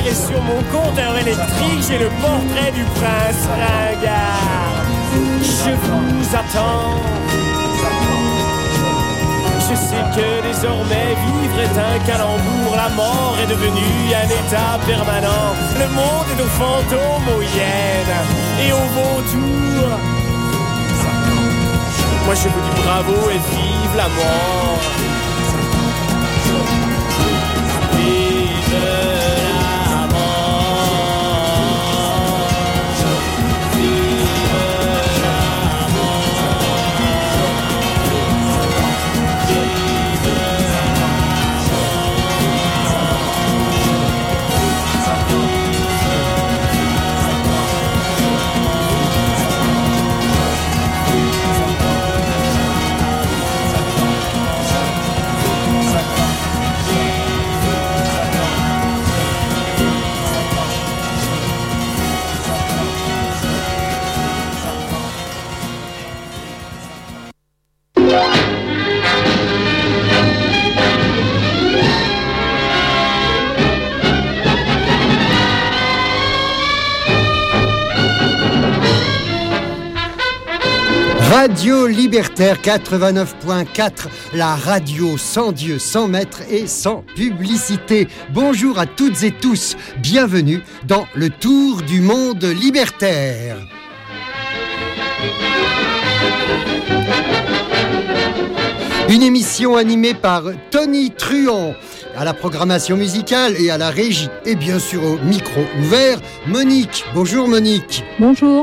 Et sur mon compteur électrique, j'ai le portrait du prince ringard. Je vous attends. Je sais que désormais vivre est un calembour. La mort est devenue un état permanent. Le monde est aux fantômes, aux hyènes et aux vautours. Moi je vous dis bravo et vive la mort. Vive la mort. Radio Libertaire 89.4, la radio sans Dieu, sans maître et sans publicité. Bonjour à toutes et tous, bienvenue dans le tour du monde libertaire. Une émission animée par Tony Truand, à la programmation musicale et à la régie, et bien sûr au micro ouvert, Monique. Bonjour Monique. Bonjour.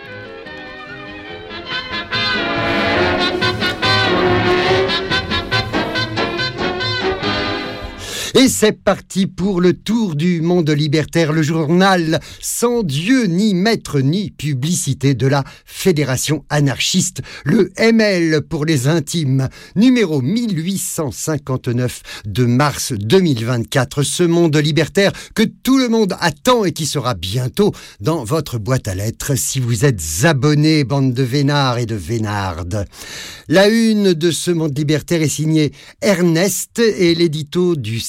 Et c'est parti pour le tour du monde libertaire, le journal sans Dieu ni maître ni publicité de la Fédération anarchiste, le ML pour les intimes, numéro 1859 de mars 2024. Ce monde libertaire que tout le monde attend et qui sera bientôt dans votre boîte à lettres si vous êtes abonné, bande de vénards et de vénardes. La une de ce monde libertaire est signée Ernest et l'édito du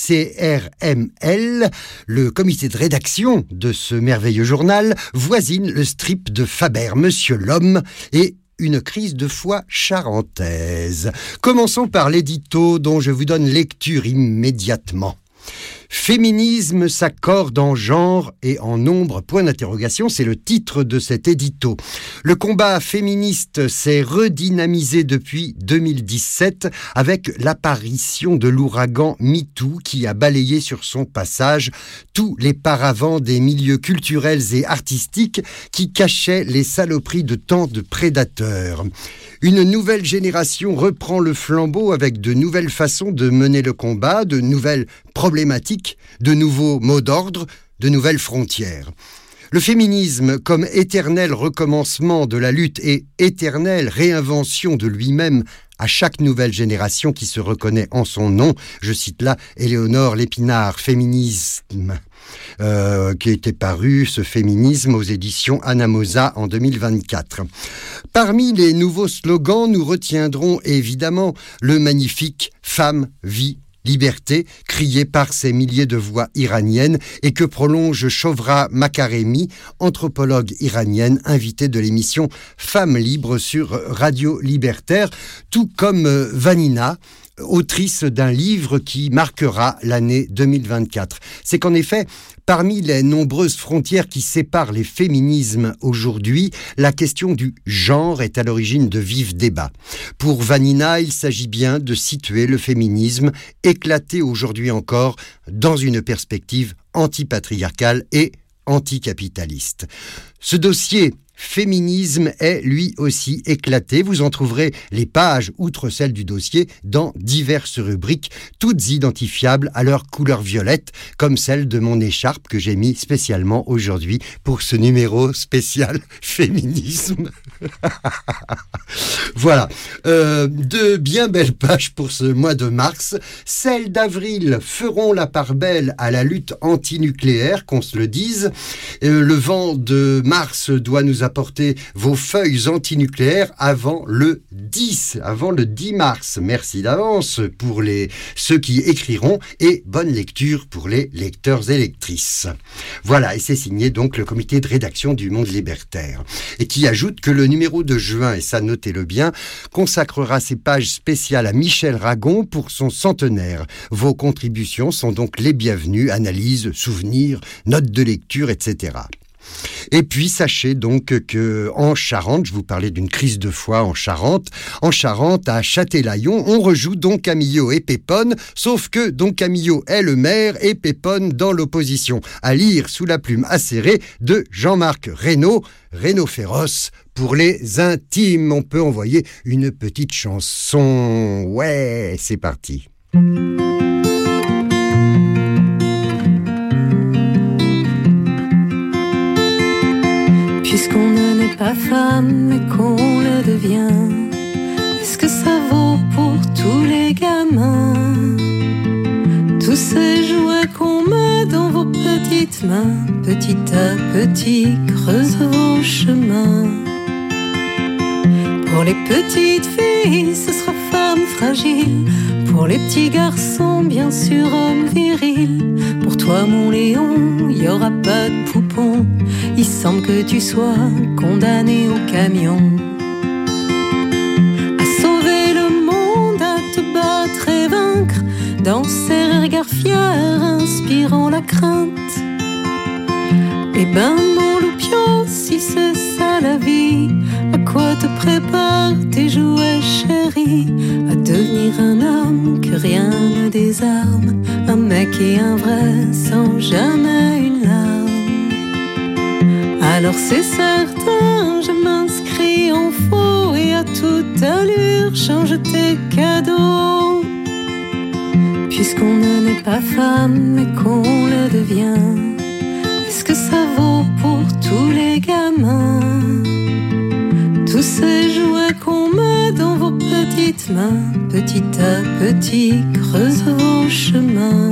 CRML, le comité de rédaction de ce merveilleux journal, voisine le strip de Faber, Monsieur l'Homme et une crise de foi charentaise. Commençons par l'édito dont je vous donne lecture immédiatement. Féminisme s'accorde en genre et en nombre, point d'interrogation, c'est le titre de cet édito. Le combat féministe s'est redynamisé depuis 2017 avec l'apparition de l'ouragan MeToo qui a balayé sur son passage tous les paravents des milieux culturels et artistiques qui cachaient les saloperies de tant de prédateurs. Une nouvelle génération reprend le flambeau avec de nouvelles façons de mener le combat, de nouvelles problématiques, de nouveaux mots d'ordre, de nouvelles frontières. Le féminisme, comme éternel recommencement de la lutte et éternelle réinvention de lui-même à chaque nouvelle génération qui se reconnaît en son nom, je cite là Éléonore Lépinard, Féminisme, qui était paru, ce féminisme, aux éditions Anamosa en 2024. Parmi les nouveaux slogans, nous retiendrons évidemment le magnifique « Femme, vie, liberté » crié par ces milliers de voix iraniennes et que prolonge Shovra Makaremi, anthropologue iranienne invitée de l'émission Femmes libres sur Radio Libertaire, tout comme Vanina, autrice d'un livre qui marquera l'année 2024. C'est qu'en effet, parmi les nombreuses frontières qui séparent les féminismes aujourd'hui, la question du genre est à l'origine de vifs débats. Pour Vanina, il s'agit bien de situer le féminisme, éclaté aujourd'hui encore, dans une perspective antipatriarcale et anticapitaliste. Ce dossier féminisme est lui aussi éclaté. Vous en trouverez les pages, outre celles du dossier, dans diverses rubriques, toutes identifiables à leur couleur violette, comme celle de mon écharpe que j'ai mis spécialement aujourd'hui pour ce numéro spécial féminisme. Voilà. De bien belles pages pour ce mois de mars. Celles d'avril feront la part belle à la lutte antinucléaire, qu'on se le dise. Le vent de mars doit nous apporter vos feuilles antinucléaires avant le 10 mars. Merci d'avance pour ceux qui écriront et bonne lecture pour les lecteurs et lectrices. Voilà, et c'est signé donc le comité de rédaction du Monde Libertaire. Et qui ajoute que le numéro de juin, et ça notez-le bien, consacrera ses pages spéciales à Michel Ragon pour son centenaire. Vos contributions sont donc les bienvenues, analyses, souvenirs, notes de lecture, etc. Et puis sachez donc que en Charente, je vous parlais d'une crise de foi en Charente, à Châtelaillon, on rejoue Don Camillo et Pépone, sauf que Don Camillo est le maire et Pépone dans l'opposition. À lire sous la plume acérée de Jean-Marc Reynaud féroce pour les intimes. On peut envoyer une petite chanson. Ouais, c'est parti. Puisqu'on ne naît pas femme mais qu'on le devient, est-ce que ça vaut pour tous les gamins? Tous ces jouets qu'on met dans vos petites mains, petit à petit creusent vos chemins. Pour les petites filles, ce sera femme fragile. Pour les petits garçons, bien sûr, homme viril. Pour toi, mon Léon, y aura pas de poupon. Il semble que tu sois condamné au camion. À sauver le monde, à te battre et vaincre, dans ces regards fiers, inspirant la crainte. Eh ben, mon loupio, si c'est ça la vie, à quoi te préparent tes jouets chéris? À devenir un homme que rien ne désarme, un mec et un vrai sans jamais une larme. Alors c'est certain, je m'inscris en faux et à toute allure change tes cadeaux. Puisqu'on ne naît pas femme mais qu'on le devient, est-ce que ça vaut pour tous les gamins? Tous ces jouets qu'on met dans vos petites mains, petit à petit creusent vos chemins.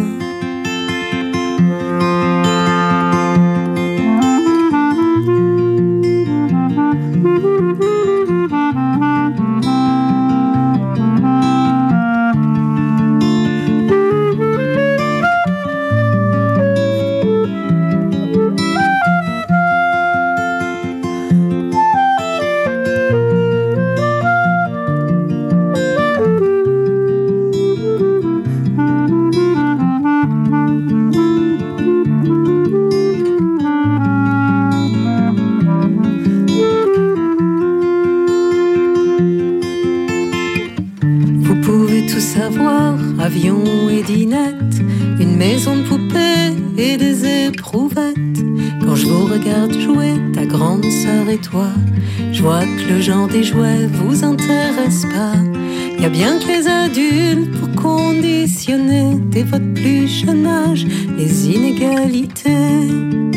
Avion et dinette, une maison de poupées et des éprouvettes. Quand je vous regarde jouer, ta grande sœur et toi, je vois que le genre des jouets vous intéresse pas. Y a bien que les adultes pour conditionner dès votre plus jeune âge les inégalités.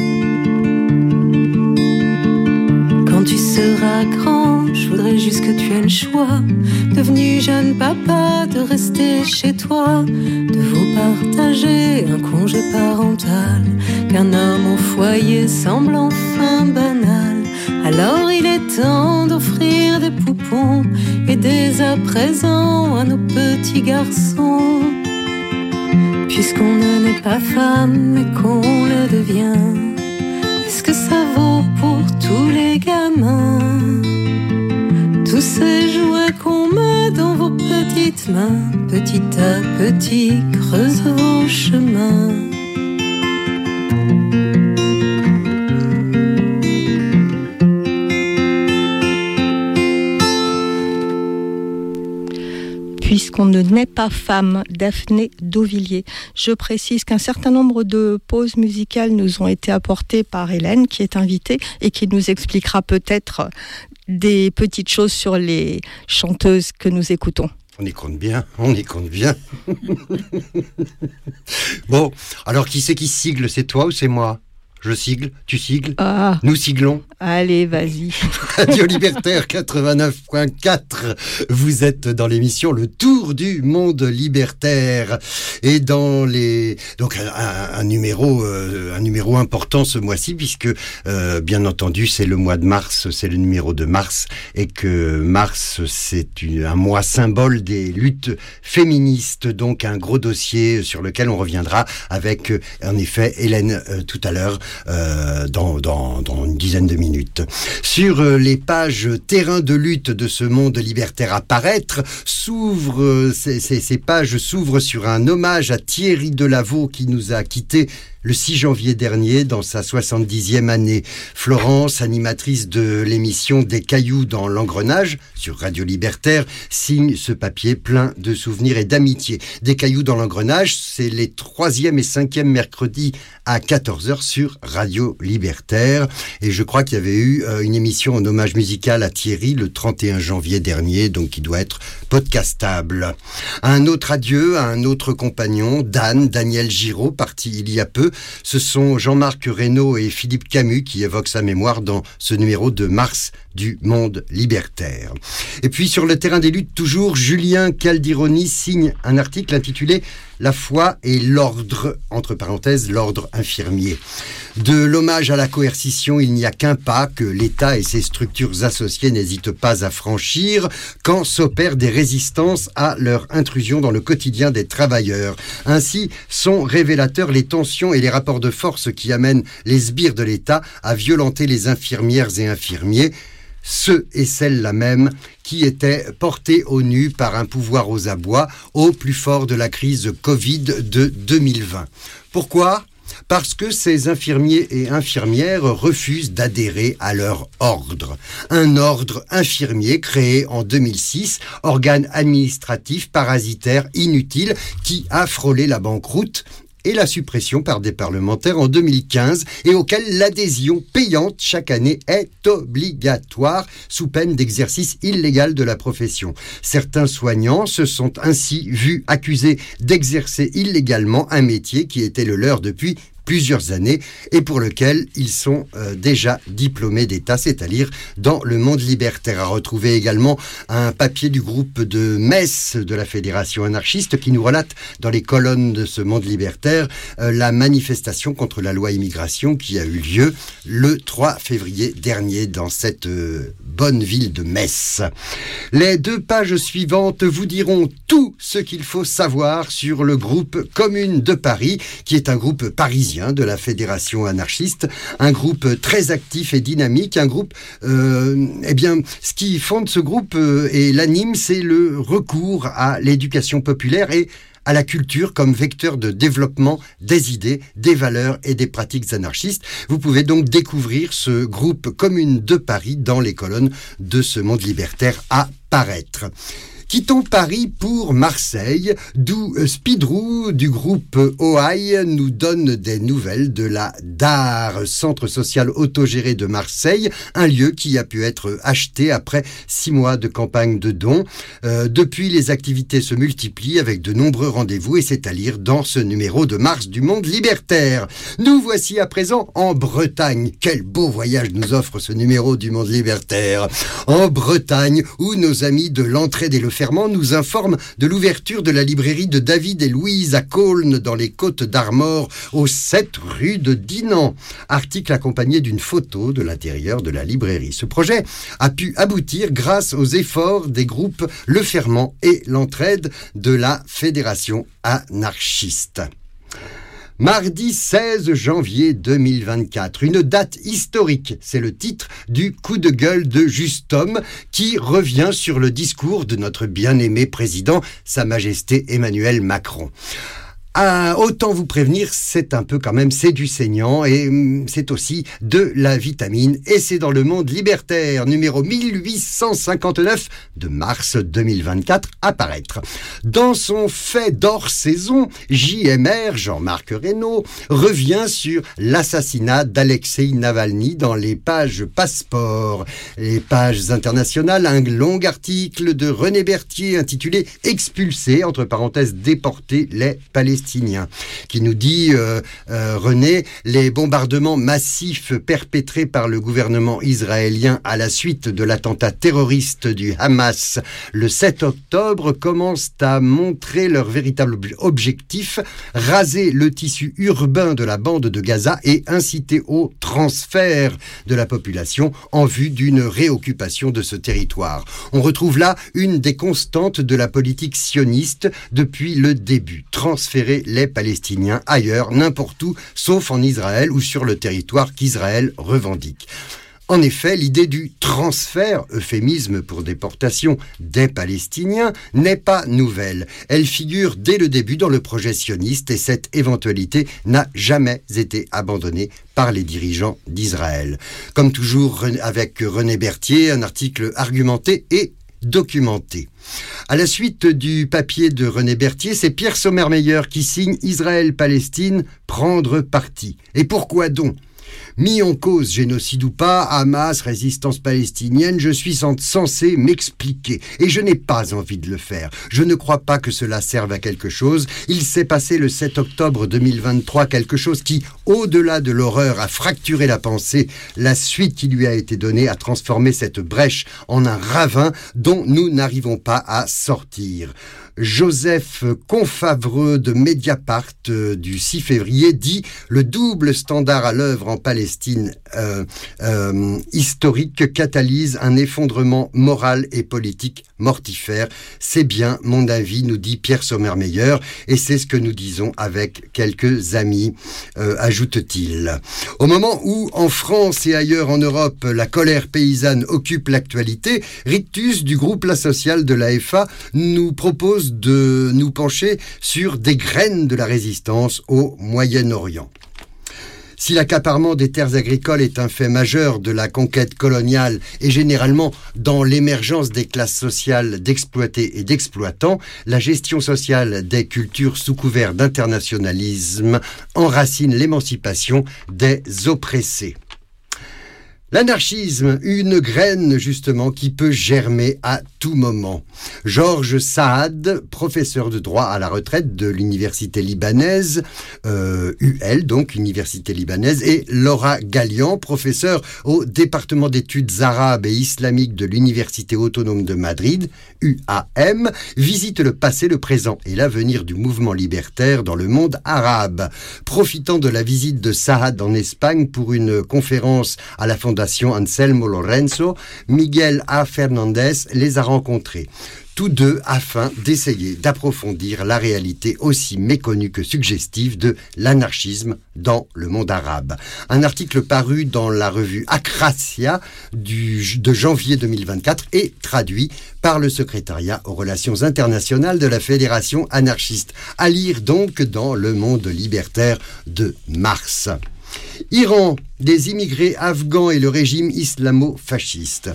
Quand tu seras grand, je voudrais juste que tu aies le choix, devenu jeune papa, de rester chez toi, de vous partager un congé parental, qu'un homme au foyer semble enfin banal. Alors il est temps d'offrir des poupons et dès à présent à nos petits garçons. Puisqu'on ne naît pas femme mais qu'on le devient, est-ce que ça vaut pour tous les gamins? Tous ces jouets qu'on met dans vos petites mains, petit à petit creusent vos chemins. Puisqu'on ne naît pas femme, Daphné d'Auvilliers. Je précise qu'un certain nombre de pauses musicales nous ont été apportées par Hélène, qui est invitée et qui nous expliquera peut-être des petites choses sur les chanteuses que nous écoutons. On y compte bien. Bon, alors qui c'est qui sigle, c'est toi ou c'est moi? Je sigle, tu sigles, Ah, nous siglons. allez, vas-y. Radio Libertaire 89.4. Vous êtes dans l'émission Le Tour du Monde Libertaire. Et dans les... Donc un numéro important ce mois-ci, puisque bien entendu c'est le mois de mars, c'est le numéro de mars, et que mars c'est un mois symbole des luttes féministes. Donc un gros dossier sur lequel on reviendra avec en effet Hélène tout à l'heure. Dans une dizaine de minutes. Sur les pages terrain de lutte de ce monde libertaire à paraître, ces pages s'ouvrent sur un hommage à Thierry Delaveau qui nous a quittés le 6 janvier dernier, dans sa 70e année. Florence, animatrice de l'émission Des cailloux dans l'engrenage, sur Radio Libertaire, signe ce papier plein de souvenirs et d'amitié. Des cailloux dans l'engrenage, c'est les 3e et 5e mercredis à 14h sur Radio Libertaire. Et je crois qu'il y avait eu une émission en hommage musical à Thierry le 31 janvier dernier, donc qui doit être podcastable. Un autre adieu à un autre compagnon, Daniel Giraud, parti il y a peu. Ce sont Jean-Marc Reynaud et Philippe Camus qui évoquent sa mémoire dans ce numéro de mars du Monde Libertaire. Et puis sur le terrain des luttes, toujours, Julien Caldironi signe un article intitulé « La foi et l'ordre », entre parenthèses, l'ordre infirmier. De l'hommage à la coercition, il n'y a qu'un pas que l'État et ses structures associées n'hésitent pas à franchir quand s'opèrent des résistances à leur intrusion dans le quotidien des travailleurs. Ainsi sont révélateurs les tensions et les rapports de force qui amènent les sbires de l'État à violenter les infirmières et infirmiers, ceux et celles-là même qui étaient portés au nu par un pouvoir aux abois au plus fort de la crise Covid de 2020. Pourquoi ? Parce que ces infirmiers et infirmières refusent d'adhérer à leur ordre. Un ordre infirmier créé en 2006, organe administratif parasitaire inutile qui a frôlé la banqueroute et la suppression par des parlementaires en 2015 et auquel l'adhésion payante chaque année est obligatoire sous peine d'exercice illégal de la profession. Certains soignants se sont ainsi vus accusés d'exercer illégalement un métier qui était le leur depuis plusieurs années et pour lequel ils sont déjà diplômés d'État, c'est à lire dans Le Monde Libertaire. À retrouver également un papier du groupe de Metz de la Fédération anarchiste qui nous relate dans les colonnes de ce Monde Libertaire la manifestation contre la loi immigration qui a eu lieu le 3 février dernier dans cette bonne ville de Metz. Les 2 pages suivantes vous diront tout ce qu'il faut savoir sur le groupe Commune de Paris, qui est un groupe parisien de la Fédération anarchiste, un groupe très actif et dynamique, un groupe, ce qui fonde ce groupe et l'anime, c'est le recours à l'éducation populaire et à la culture comme vecteur de développement des idées, des valeurs et des pratiques anarchistes. Vous pouvez donc découvrir ce groupe Commune de Paris dans les colonnes de ce Monde Libertaire à paraître. Quittons Paris pour Marseille, d'où Spidrou du groupe OAI nous donne des nouvelles de la DAR, Centre social autogéré de Marseille, un lieu qui a pu être acheté après 6 mois de campagne de dons. Depuis, les activités se multiplient avec de nombreux rendez-vous et c'est à lire dans ce numéro de mars du Monde Libertaire. Nous voici à présent en Bretagne. Quel beau voyage nous offre ce numéro du Monde Libertaire. En Bretagne, où nos amis de l'Entraide et le Fermant nous informe de l'ouverture de la librairie de David et Louise à Caulnes dans les Côtes d'Armor au 7 rue de Dinan. Article accompagné d'une photo de l'intérieur de la librairie. Ce projet a pu aboutir grâce aux efforts des groupes Le Fermant et l'Entraide de la Fédération anarchiste. Mardi 16 janvier 2024, une date historique, c'est le titre du coup de gueule de Justom qui revient sur le discours de notre bien-aimé président, Sa Majesté Emmanuel Macron. Autant vous prévenir, c'est un peu quand même, c'est du saignant et c'est aussi de la vitamine et c'est dans Le Monde Libertaire, numéro 1859 de mars 2024 à paraître. Dans son fait d'hors saison, JMR, Jean-Marc Reynaud, revient sur l'assassinat d'Alexeï Navalny dans les pages Passeport. Les pages internationales, un long article de René Berthier intitulé « Expulser, entre parenthèses, déporter les Palestiniens ». palestinien, qui nous dit, René, les bombardements massifs perpétrés par le gouvernement israélien à la suite de l'attentat terroriste du Hamas le 7 octobre commencent à montrer leur véritable objectif, raser le tissu urbain de la bande de Gaza et inciter au transfert de la population en vue d'une réoccupation de ce territoire. On retrouve là une des constantes de la politique sioniste depuis le début. Transférer les Palestiniens ailleurs, n'importe où, sauf en Israël ou sur le territoire qu'Israël revendique. En effet, l'idée du transfert, euphémisme pour déportation, des Palestiniens n'est pas nouvelle. Elle figure dès le début dans le projet sioniste et cette éventualité n'a jamais été abandonnée par les dirigeants d'Israël. Comme toujours avec René Berthier, un article argumenté et documenté. À la suite du papier de René Berthier, c'est Pierre Sommermeyer qui signe Israël-Palestine, prendre parti. Et pourquoi donc ? Mis en cause, génocide ou pas, Hamas, résistance palestinienne, je suis censé m'expliquer. Et je n'ai pas envie de le faire. Je ne crois pas que cela serve à quelque chose. Il s'est passé le 7 octobre 2023 quelque chose qui, au-delà de l'horreur, a fracturé la pensée. La suite qui lui a été donnée a transformé cette brèche en un ravin dont nous n'arrivons pas à sortir. Joseph Confavreux de Mediapart du 6 février dit « Le double standard à l'œuvre en Palestine historique catalyse un effondrement moral et politique mortifère. C'est bien mon avis, nous dit Pierre Sommermeyer, et c'est ce que nous disons avec quelques amis, ajoute-t-il. Au moment où, en France et ailleurs en Europe, la colère paysanne occupe l'actualité, Rictus du groupe La Sociale de l'AFA nous propose de nous pencher sur des graines de la résistance au Moyen-Orient. Si l'accaparement des terres agricoles est un fait majeur de la conquête coloniale et généralement dans l'émergence des classes sociales d'exploités et d'exploitants, la gestion sociale des cultures sous couvert d'internationalisme enracine l'émancipation des oppressés. L'anarchisme, une graine justement qui peut germer à tout moment. Georges Saad, professeur de droit à la retraite de l'université libanaise, UL donc, université libanaise, et Laura Gallian, professeure au département d'études arabes et islamiques de l'université autonome de Madrid, UAM, visitent le passé, le présent et l'avenir du mouvement libertaire dans le monde arabe. Profitant de la visite de Saad en Espagne pour une conférence à la Fondation Anselmo Lorenzo, Miguel A. Fernandez les a rencontrés. Tous deux afin d'essayer d'approfondir la réalité aussi méconnue que suggestive de l'anarchisme dans le monde arabe. Un article paru dans la revue Akrasia de janvier 2024 et traduit par le secrétariat aux relations internationales de la Fédération anarchiste. À lire donc dans Le Monde libertaire de mars. Iran, des immigrés afghans et le régime islamo-fasciste.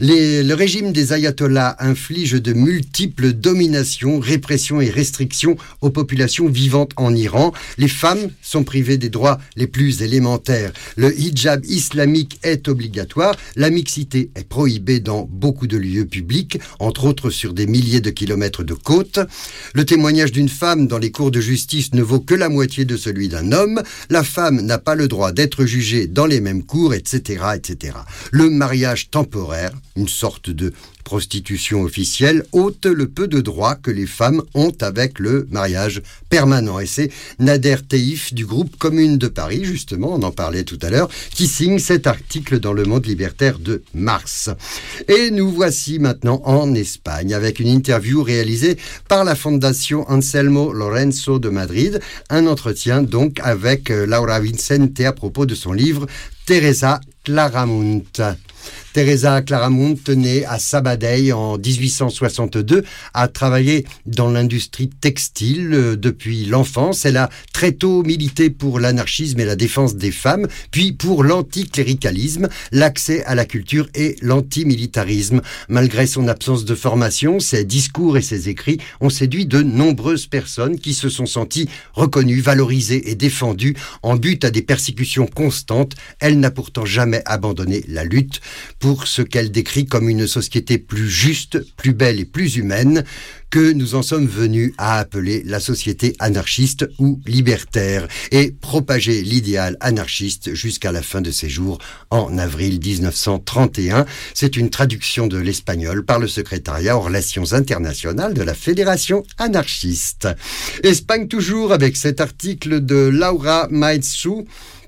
Le régime des ayatollahs inflige de multiples dominations, répressions et restrictions aux populations vivantes en Iran. Les femmes sont privées des droits les plus élémentaires. Le hijab islamique est obligatoire. La mixité est prohibée dans beaucoup de lieux publics, entre autres sur des milliers de kilomètres de côte. Le témoignage d'une femme dans les cours de justice ne vaut que la moitié de celui d'un homme. La femme n'a pas le droit d'être jugée dans les mêmes cours, etc., etc. Le mariage temporaire, une sorte de prostitution officielle, ôte le peu de droits que les femmes ont avec le mariage permanent. Et c'est Nader Teif du groupe Commune de Paris, justement, on en parlait tout à l'heure, qui signe cet article dans Le Monde libertaire de mars. Et nous voici maintenant en Espagne, avec une interview réalisée par la Fondation Anselmo Lorenzo de Madrid, un entretien donc avec Laura Vicente à propos de son livre Teresa Claramunt. Teresa Claramunt, née à Sabadell en 1862, a travaillé dans l'industrie textile depuis l'enfance. Elle a très tôt milité pour l'anarchisme et la défense des femmes, puis pour l'anticléricalisme, l'accès à la culture et l'antimilitarisme. Malgré son absence de formation, ses discours et ses écrits ont séduit de nombreuses personnes qui se sont senties reconnues, valorisées et défendues en but à des persécutions constantes. Elle n'a pourtant jamais jamais abandonné la lutte pour ce qu'elle décrit comme une société plus juste, plus belle et plus humaine, que nous en sommes venus à appeler la société anarchiste ou libertaire, et propager l'idéal anarchiste jusqu'à la fin de ses jours en avril 1931. C'est une traduction de l'espagnol par le secrétariat aux relations internationales de la Fédération anarchiste. Espagne toujours avec cet article de Laura Maeztu,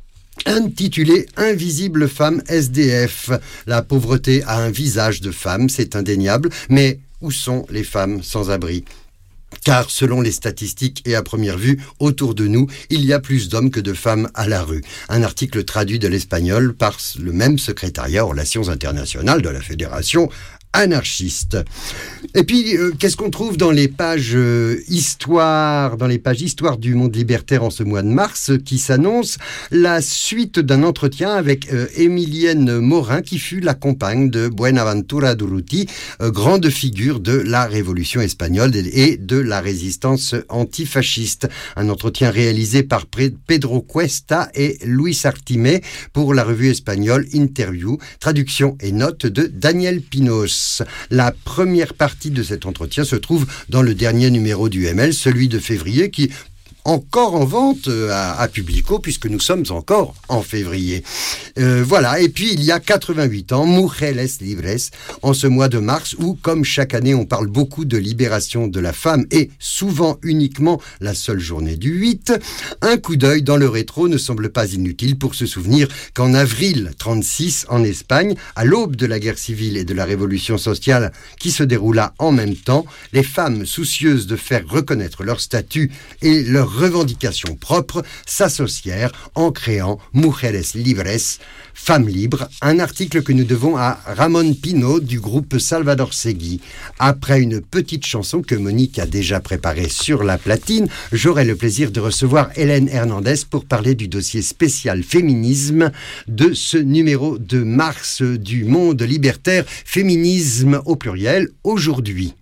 intitulé « Invisible femme SDF ». La pauvreté a un visage de femme, c'est indéniable, mais où sont les femmes sans abri ? Car selon les statistiques et à première vue, autour de nous, il y a plus d'hommes que de femmes à la rue. Un article traduit de l'espagnol par le même secrétariat aux relations internationales de la Fédération anarchiste. Et puis, qu'est-ce qu'on trouve dans les pages histoire du monde libertaire en ce mois de mars, qui s'annonce la suite d'un entretien avec Emilienne Morin, qui fut la compagne de Buenaventura Durruti, grande figure de la révolution espagnole et de la résistance antifasciste. Un entretien réalisé par Pedro Cuesta et Luis Artimé pour la revue espagnole Interview, traduction et notes de Daniel Pinos. La première partie de cet entretien se trouve dans le dernier numéro du ML, celui de février, qui encore en vente à Publico, puisque nous sommes encore en février. Voilà, et puis il y a 88 ans, Mujeres Libres, en ce mois de mars, où, comme chaque année, on parle beaucoup de libération de la femme, et souvent uniquement la seule journée du 8, un coup d'œil dans le rétro ne semble pas inutile pour se souvenir qu'en avril 36, en Espagne, à l'aube de la guerre civile et de la révolution sociale qui se déroula en même temps, les femmes soucieuses de faire reconnaître leur statut et leur revendications propres s'associèrent en créant Mujeres Libres, Femmes libres, un article que nous devons à Ramon Pino du groupe Salvador Segui. Après une petite chanson que Monique a déjà préparée sur la platine, j'aurai le plaisir de recevoir Hélène Hernandez pour parler du dossier spécial féminisme de ce numéro de mars du Monde libertaire, féminisme au pluriel, aujourd'hui.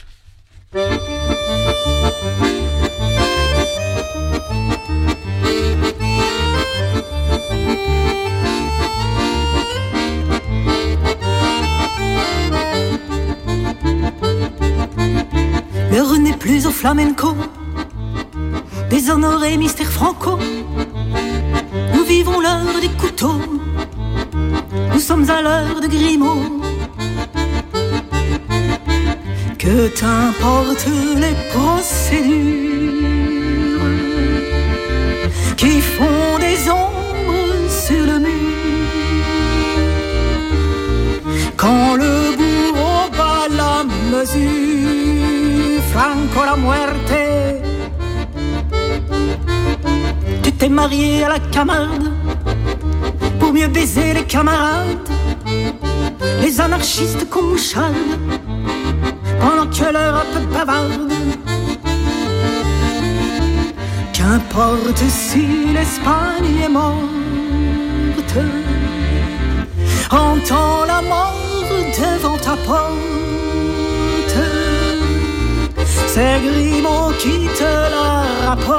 L'heure n'est plus au flamenco, déshonoré mystère franco. Nous vivons l'heure des couteaux, nous sommes à l'heure de Grimaud. Que t'importent les procédures qui font des ombres sur le mur, quand le bourreau bat la mesure, Franco la muerte. Tu t'es marié à la Camarde pour mieux baiser les camarades, les anarchistes couchardent pendant que l'Europe bavarde. Qu'importe si l'Espagne est morte, entends la mort devant ta porte. C'est Grimaud qui te la rapporte,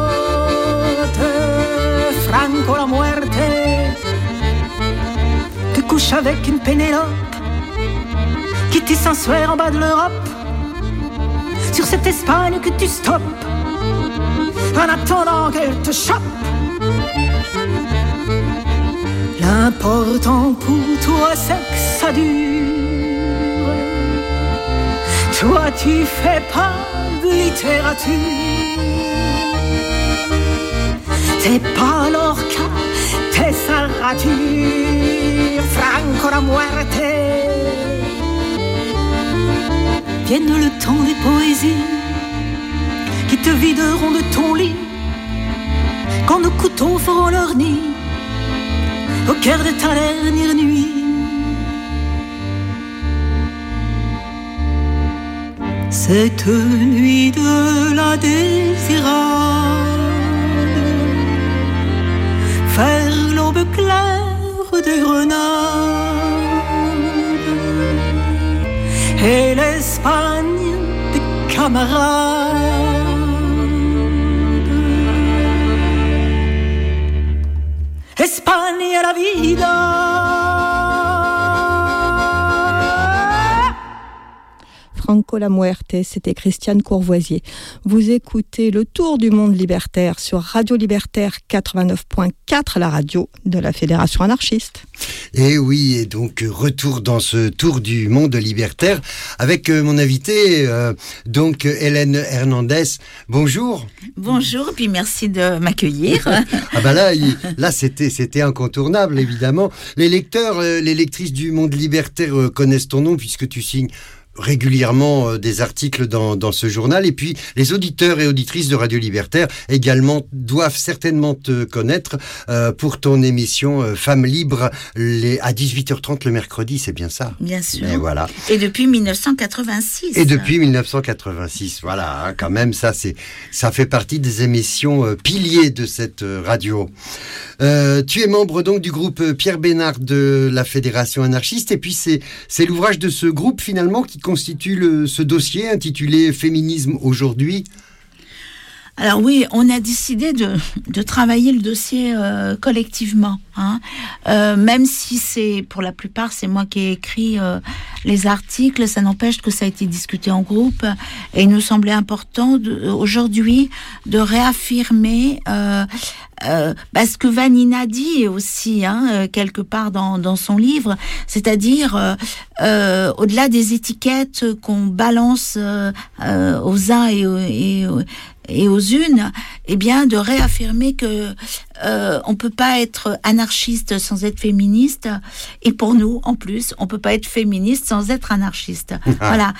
Franco la muerte. Tu couches avec une Pénélope qui tisse un suaire en bas de l'Europe, sur cette Espagne que tu stoppes en attendant qu'elle te chope. L'important pour toi c'est que ça dure, toi tu fais pas de littérature. C'est pas Lorca, t'es sa rature, Franco la muerte. Vienne le temps des poésies qui te videront de ton lit, quand nos couteaux feront leur nid au cœur de ta dernière nuit. Cette nuit de la désirade, vers l'aube claire de Grenade, et l'Espagne des camarades. España la vida. Franco la Muerte, c'était Christiane Courvoisier. Vous écoutez le Tour du monde libertaire sur Radio Libertaire 89.4, la radio de la Fédération anarchiste. Et oui, et donc retour dans ce Tour du monde libertaire avec mon invité, donc Hélène Hernandez. Bonjour. Bonjour, et puis merci de m'accueillir. Ah bah là c'était incontournable, évidemment. Les lecteurs, les lectrices du monde libertaire connaissent ton nom puisque tu signes régulièrement des articles dans ce journal, et puis les auditeurs et auditrices de Radio Libertaire également doivent certainement te connaître pour ton émission Femmes Libres à 18h30 le mercredi, c'est bien ça? Bien sûr. Et voilà. Et depuis 1986. Et depuis 1986, voilà, hein, quand même, ça fait partie des émissions piliers de cette radio. Tu es membre donc du groupe Pierre Bénard de la Fédération anarchiste, et puis c'est l'ouvrage de ce groupe finalement qui constitue ce dossier intitulé Féminisme aujourd'hui. Alors oui, on a décidé de travailler le dossier collectivement, hein. Même si pour la plupart c'est moi qui ai écrit les articles, ça n'empêche que ça a été discuté en groupe, et il nous semblait important aujourd'hui de réaffirmer ce que Vanina dit aussi, hein, quelque part dans son livre, c'est-à-dire au-delà des étiquettes qu'on balance aux uns et aux unes, eh bien de réaffirmer que on peut pas être anarchiste sans être féministe, et pour nous en plus on peut pas être féministe sans être anarchiste. Voilà,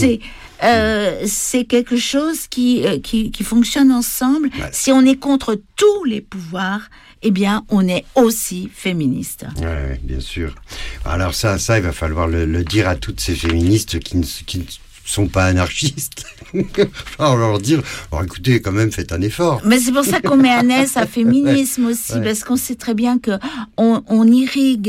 c'est quelque chose qui fonctionne ensemble. Ouais. Si on est contre tous les pouvoirs, eh bien, on est aussi féministe. Oui, bien sûr. Alors ça, il va falloir le dire à toutes ces féministes qui ne sont pas anarchistes. Alors leur dire, écoutez, quand même, faites un effort. Mais c'est pour ça qu'on met un S à féminisme aussi, parce qu'on sait très bien que on irrigue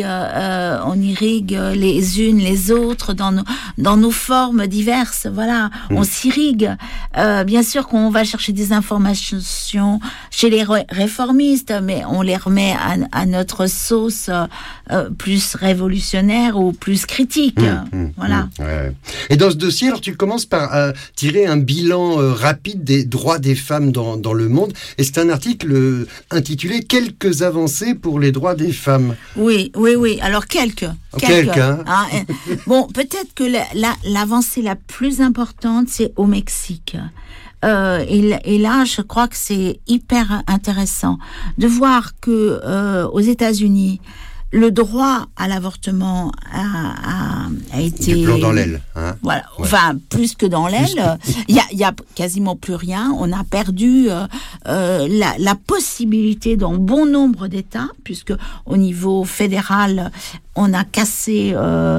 les unes les autres dans nos formes diverses. Voilà, on s'irrigue. Bien sûr qu'on va chercher des informations chez les réformistes, mais on les remet à notre sauce plus révolutionnaire ou plus critique. Voilà. Ouais. Et dans ce dossier, alors tu commences par tirer un bilan rapide des droits des femmes dans le monde. Et c'est un article intitulé « Quelques avancées pour les droits des femmes ». Oui. Alors, quelques. Hein. Bon, peut-être que l'avancée la plus importante, c'est au Mexique. Et là, je crois que c'est hyper intéressant de voir que aux États-Unis, le droit à l'avortement a été... Du plomb dans l'aile. Hein, voilà, ouais. Enfin, plus que dans l'aile. Il y a quasiment plus rien. On a perdu la possibilité dans bon nombre d'États, puisque au niveau fédéral, on a cassé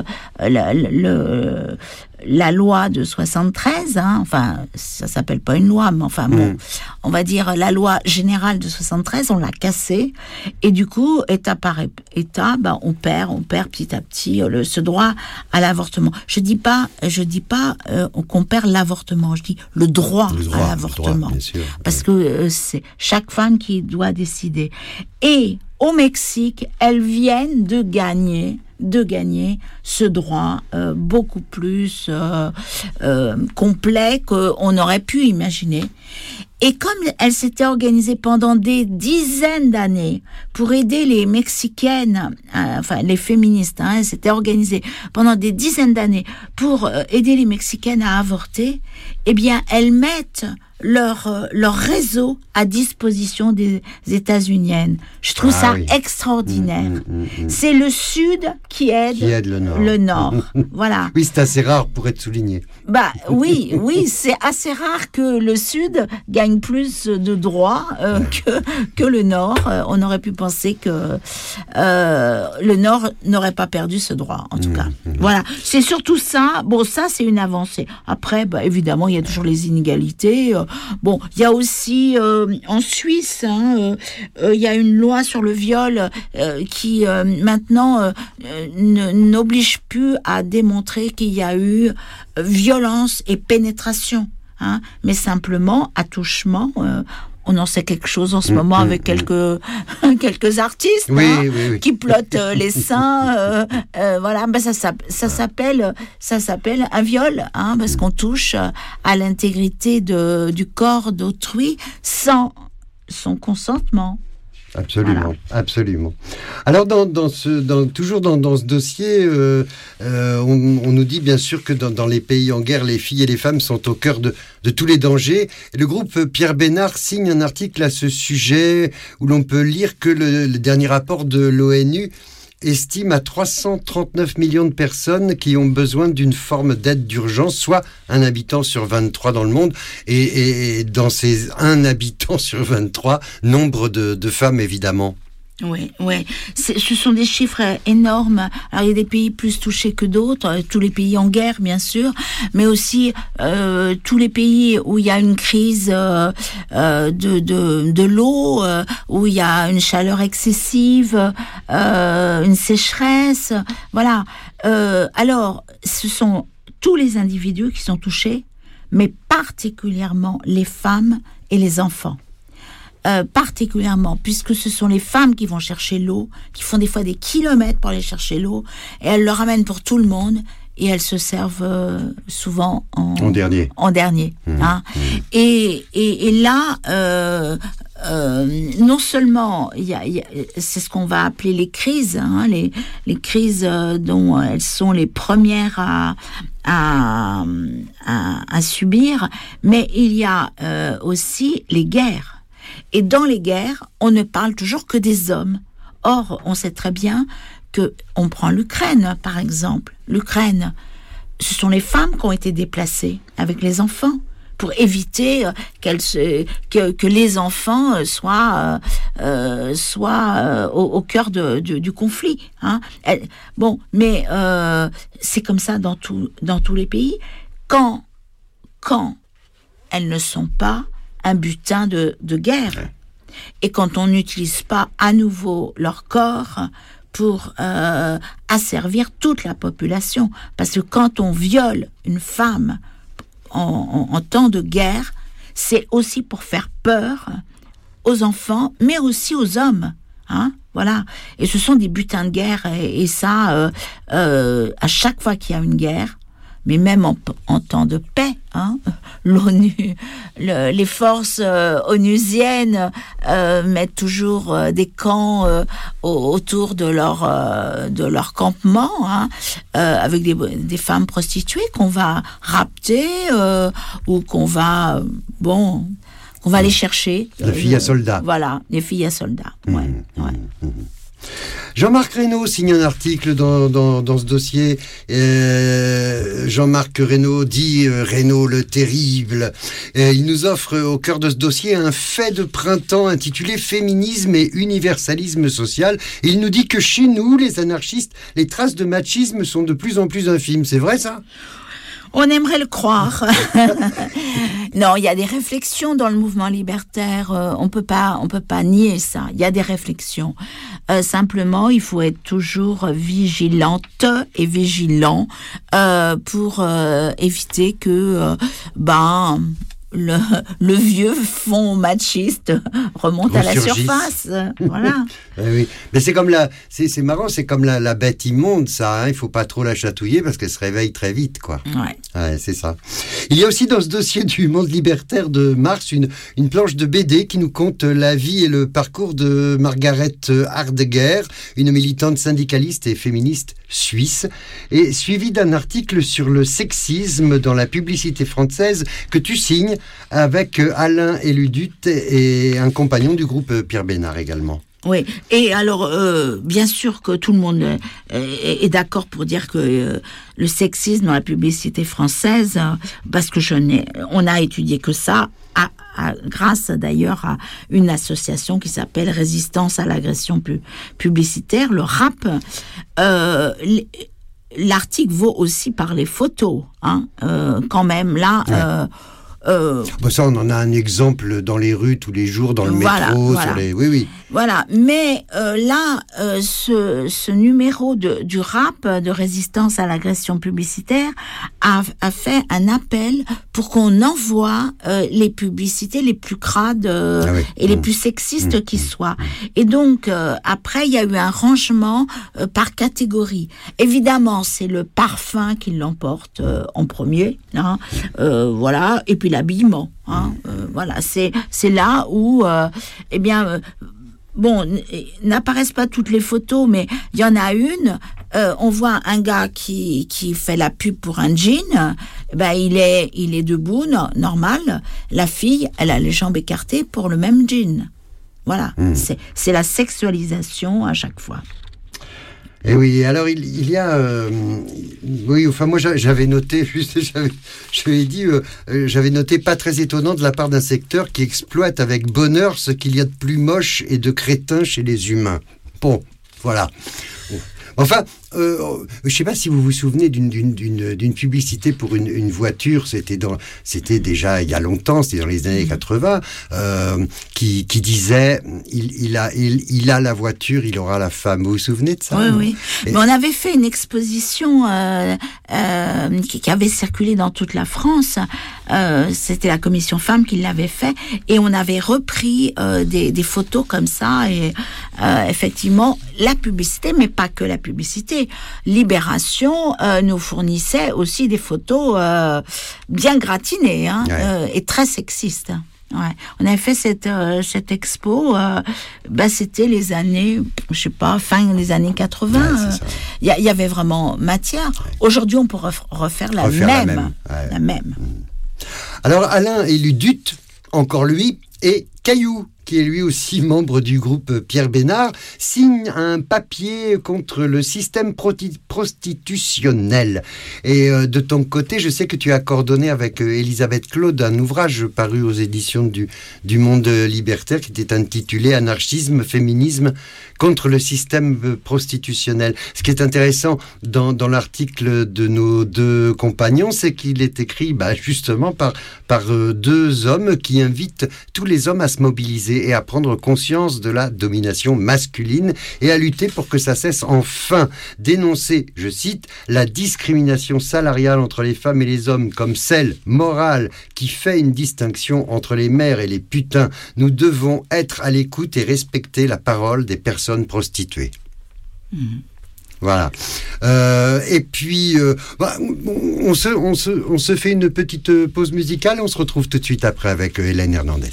la loi de 73, hein, enfin, ça s'appelle pas une loi, mais enfin, bon, on va dire la loi générale de 73, on l'a cassée, et du coup, État par État, on perd petit à petit ce droit à l'avortement. Je dis pas qu'on perd l'avortement, je dis le droit à l'avortement. Bien sûr, parce que c'est chaque femme qui doit décider. Et au Mexique, elles viennent de gagner ce droit beaucoup plus complet qu'on aurait pu imaginer. Et comme elles s'étaient organisées pendant des dizaines d'années pour aider les Mexicaines, les féministes, elles s'étaient organisées pendant des dizaines d'années pour aider les Mexicaines à avorter, eh bien, elles mettent leur réseau à disposition des États-Uniennes. Je trouve ça extraordinaire. C'est le Sud qui aide le Nord. Voilà. Oui, c'est assez rare pour être souligné. Oui, c'est assez rare que le Sud gagne plus de droits que le Nord. On aurait pu penser que le Nord n'aurait pas perdu ce droit, en tout cas. Voilà, c'est surtout ça. Bon, ça, c'est une avancée. Après, évidemment, il y a toujours les inégalités. Bon, il y a aussi en Suisse, il y a une loi sur le viol qui maintenant n'oblige plus à démontrer qu'il y a eu violence et pénétration, mais simplement attouchement. on en sait quelque chose en ce moment avec quelques artistes qui plottent les seins. Voilà, ben ça s'appelle un viol, parce qu'on touche à l'intégrité du corps d'autrui sans son consentement. Absolument, voilà. Absolument. Alors toujours dans ce dossier, on nous dit bien sûr que dans les pays en guerre, les filles et les femmes sont au cœur de tous les dangers. Et le groupe Pierre Bénard signe un article à ce sujet où l'on peut lire que le dernier rapport de l'ONU estime à 339 millions de personnes qui ont besoin d'une forme d'aide d'urgence, soit un habitant sur 23 dans le monde. Et dans ces 1 habitant sur 23, nombre de femmes, évidemment. Oui. Ce sont des chiffres énormes. Alors, il y a des pays plus touchés que d'autres, tous les pays en guerre, bien sûr, mais aussi tous les pays où il y a une crise de l'eau, où il y a une chaleur excessive, une sécheresse. Voilà. Alors, ce sont tous les individus qui sont touchés, mais particulièrement les femmes et les enfants. Particulièrement, puisque ce sont les femmes qui vont chercher l'eau, qui font des fois des kilomètres pour aller chercher l'eau, et elles le ramènent pour tout le monde, et elles se servent souvent en dernier. Et là, non seulement c'est ce qu'on va appeler les crises, les crises dont elles sont les premières à subir, mais il y a aussi les guerres. Et dans les guerres, on ne parle toujours que des hommes. Or, on sait très bien que, on prend l'Ukraine, par exemple. L'Ukraine, ce sont les femmes qui ont été déplacées avec les enfants pour éviter que les enfants soient au cœur du conflit. Mais c'est comme ça dans tous les pays. Quand elles ne sont pas un butin de guerre. Et quand on n'utilise pas à nouveau leur corps pour asservir toute la population. Parce que quand on viole une femme en temps de guerre, c'est aussi pour faire peur aux enfants, mais aussi aux hommes. Voilà. Et ce sont des butins de guerre. Et ça, à chaque fois qu'il y a une guerre, mais même en temps de paix, l'ONU, les forces onusiennes mettent toujours des camps autour de leur campement, avec des femmes prostituées qu'on va rapter ou qu'on va aller chercher. Les filles à soldats. Voilà, les filles à soldats. Jean-Marc Reynaud signe un article dans ce dossier. Jean-Marc Reynaud dit Reynaud le terrible. Il nous offre au cœur de ce dossier un fait de printemps intitulé Féminisme et universalisme social. Et il nous dit que chez nous, les anarchistes, les traces de machisme sont de plus en plus infimes. C'est vrai ça ? On aimerait le croire. Non, il y a des réflexions dans le mouvement libertaire. On peut pas nier ça. Il y a des réflexions. Simplement, il faut être toujours vigilante et vigilant pour éviter que le vieux fond machiste remonte à la surface. Voilà. Oui. Mais c'est marrant, c'est comme la bête immonde, ça. Il faut pas trop la chatouiller parce qu'elle se réveille très vite, quoi. Ouais, c'est ça. Il y a aussi dans ce dossier du Monde libertaire de mars une planche de BD qui nous conte la vie et le parcours de Margaret Hardegger, une militante syndicaliste et féministe suisse, et suivi d'un article sur le sexisme dans la publicité française que tu signes avec Alain Éludut et un compagnon du groupe Pierre Bénard également. Oui, et alors, bien sûr que tout le monde est d'accord pour dire que le sexisme dans la publicité française, parce que on a étudié que ça, grâce d'ailleurs à une association qui s'appelle Résistance à l'agression publicitaire, le RAP. L'article vaut aussi par les photos, quand même, là... Ouais. Ça, on en a un exemple dans les rues tous les jours, dans le métro, sur les... Oui. Voilà, mais là, ce numéro du RAP, de résistance à l'agression publicitaire, a fait un appel pour qu'on envoie les publicités les plus crades et les plus sexistes qui soient. Et donc, après, il y a eu un rangement par catégorie. Évidemment, c'est le parfum qui l'emporte en premier, hein, voilà, et puis l'habillement. Hein, voilà, c'est là où, bon, n'apparaissent pas toutes les photos, mais il y en a une. On voit un gars qui fait la pub pour un jean. Il est debout, normal. La fille, elle a les jambes écartées pour le même jean. Voilà, c'est la sexualisation à chaque fois. Et oui, alors il y a... oui, enfin moi j'avais noté, j'avais noté pas très étonnant de la part d'un secteur qui exploite avec bonheur ce qu'il y a de plus moche et de crétin chez les humains. Bon, voilà. Enfin, je ne sais pas si vous vous souvenez d'une publicité pour une voiture, c'était déjà il y a longtemps, c'était dans les années 80, qui disait il a la voiture, il aura la femme. Vous vous souvenez de ça? Oui. Mais on avait fait une exposition qui avait circulé dans toute la France. C'était la commission femmes qui l'avait fait, et on avait repris des photos comme ça, et effectivement la publicité, mais pas que la publicité. Libération nous fournissait aussi des photos bien gratinées, et très sexistes. Ouais. On avait fait cette expo, c'était les années, je sais pas, fin des années 80. Il y avait vraiment matière. Aujourd'hui, on pourrait refaire la même. Alors, Alain Éludut, encore lui, et Caillou, qui est lui aussi membre du groupe Pierre Bénard, signe un papier contre le système prostitutionnel. Et de ton côté, je sais que tu as coordonné avec Elisabeth Claude un ouvrage paru aux éditions du Monde Libertaire qui était intitulé « Anarchisme, féminisme contre le système prostitutionnel ». Ce qui est intéressant dans l'article de nos deux compagnons, c'est qu'il est écrit justement par deux hommes qui invitent tous les hommes à se mobiliser et à prendre conscience de la domination masculine et à lutter pour que ça cesse enfin. Dénoncer, je cite, la discrimination salariale entre les femmes et les hommes comme celle morale qui fait une distinction entre les mères et les putains. Nous devons être à l'écoute et respecter la parole des personnes prostituées. Voilà. Et puis, on se fait une petite pause musicale. On se retrouve tout de suite après avec Hélène Hernandez.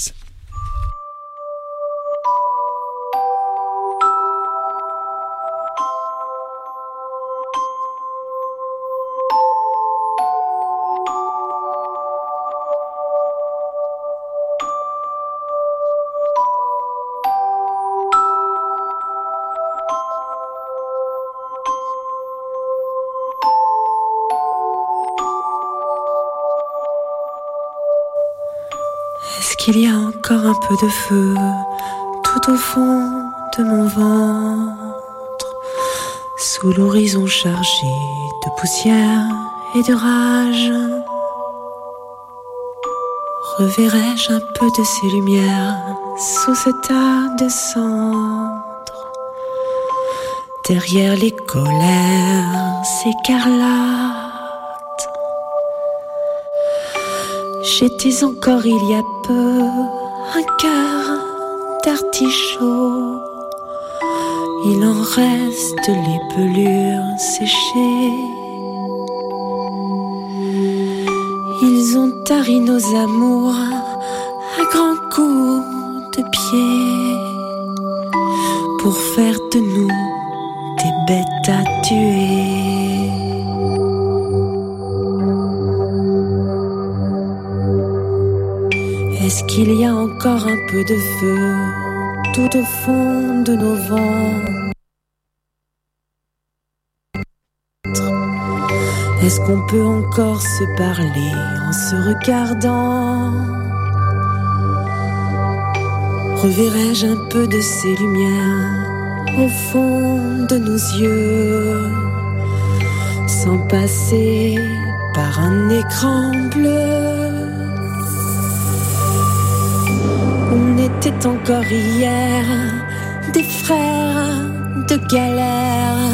Est-ce qu'il y a encore un peu de feu tout au fond de mon ventre, sous l'horizon chargé de poussière et de rage? Reverrai-je un peu de ces lumières sous ce tas de cendres, derrière les colères écarlates? J'étais encore il y a peu un cœur d'artichaut. Il en reste les pelures séchées. Ils ont tari nos amours à grands coups de pied pour faire de nous des bêtes à tuer. Est-ce qu'il y a encore un peu de feu tout au fond de nos ventres? Est-ce qu'on peut encore se parler en se regardant? Reverrai-je un peu de ces lumières au fond de nos yeux, sans passer par un écran bleu? On était encore hier des frères de galère.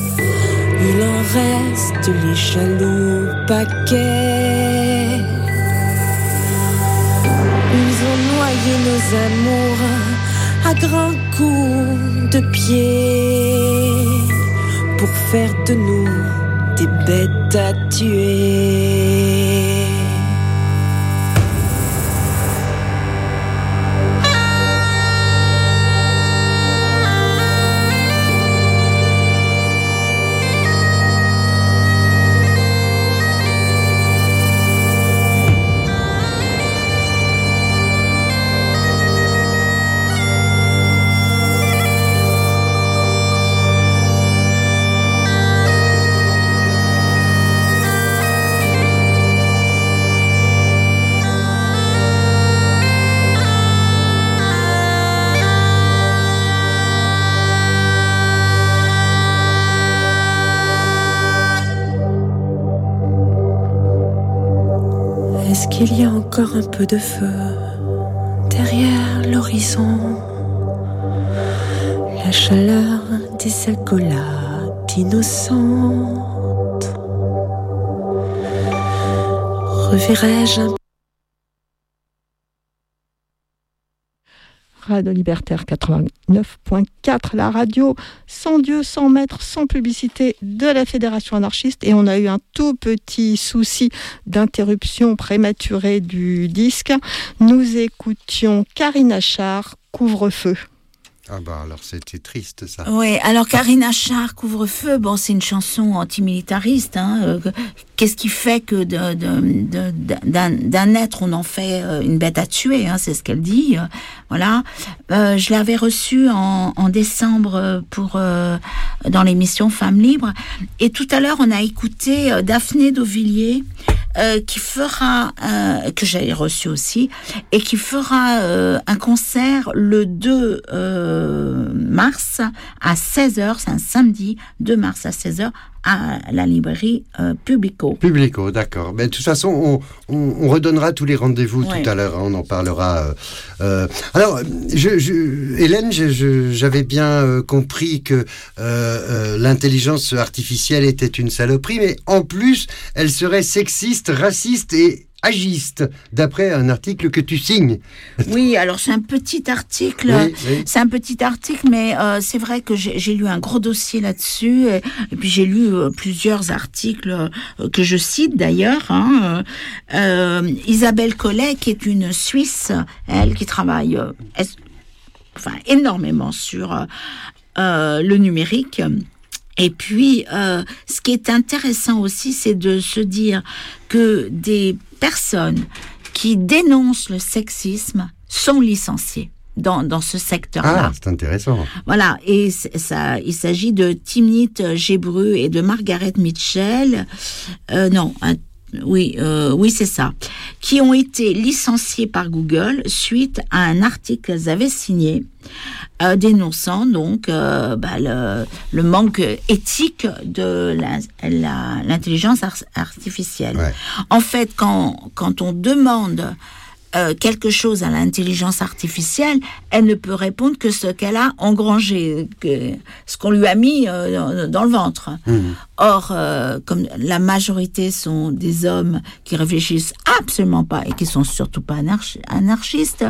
Il en reste les jaloux paquets. payer nos amours à grands coups de pied pour faire de nous des bêtes à tuer. Est-ce qu'il y a encore un peu de feu derrière l'horizon? La chaleur des accolades innocentes. Reverrai-je un Radio Libertaire 89.4, la radio sans Dieu, sans maître, sans publicité de la Fédération anarchiste. Et on a eu un tout petit souci d'interruption prématurée du disque. Nous écoutions Karine Achard, Couvre-feu. Ah bah alors c'était triste ça. Oui, alors Karine Achard, Couvre-feu, bon c'est une chanson antimilitariste. Qu'est-ce qui fait que d'un être on en fait une bête à tuer, c'est ce qu'elle dit. Voilà. Je l'avais reçue en décembre dans l'émission Femmes Libres. Et tout à l'heure on a écouté Daphné d'Auvilliers. Qui fera, que j'avais reçu aussi, et qui fera un concert le 2 mars à 16h, c'est un samedi, 2 mars à 16h, à la librairie Publico. Publico, d'accord. Mais de toute façon, on redonnera tous les rendez-vous tout à l'heure, on en parlera. Alors, Hélène, j'avais bien compris que l'intelligence artificielle était une saloperie, mais en plus, elle serait sexiste, raciste et agiste, d'après un article que tu signes. Oui, alors c'est un petit article, c'est un petit article, mais c'est vrai que j'ai lu un gros dossier là-dessus, et puis j'ai lu plusieurs articles que je cite d'ailleurs. Isabelle Collet, qui est une Suisse, elle qui travaille énormément sur le numérique. Et puis, ce qui est intéressant aussi, c'est de se dire que des personnes qui dénoncent le sexisme sont licenciées dans ce secteur-là. Ah, c'est intéressant. Voilà, et il s'agit de Timnit Gebru et de Margaret Mitchell. Oui, c'est ça. Qui ont été licenciés par Google suite à un article qu'elles avaient signé dénonçant donc le manque éthique de l'intelligence artificielle. Ouais. En fait, quand on demande quelque chose à l'intelligence artificielle, elle ne peut répondre que ce qu'elle a engrangé, ce qu'on lui a mis dans le ventre. Or, comme la majorité sont des hommes qui réfléchissent absolument pas et qui sont surtout pas anarchistes,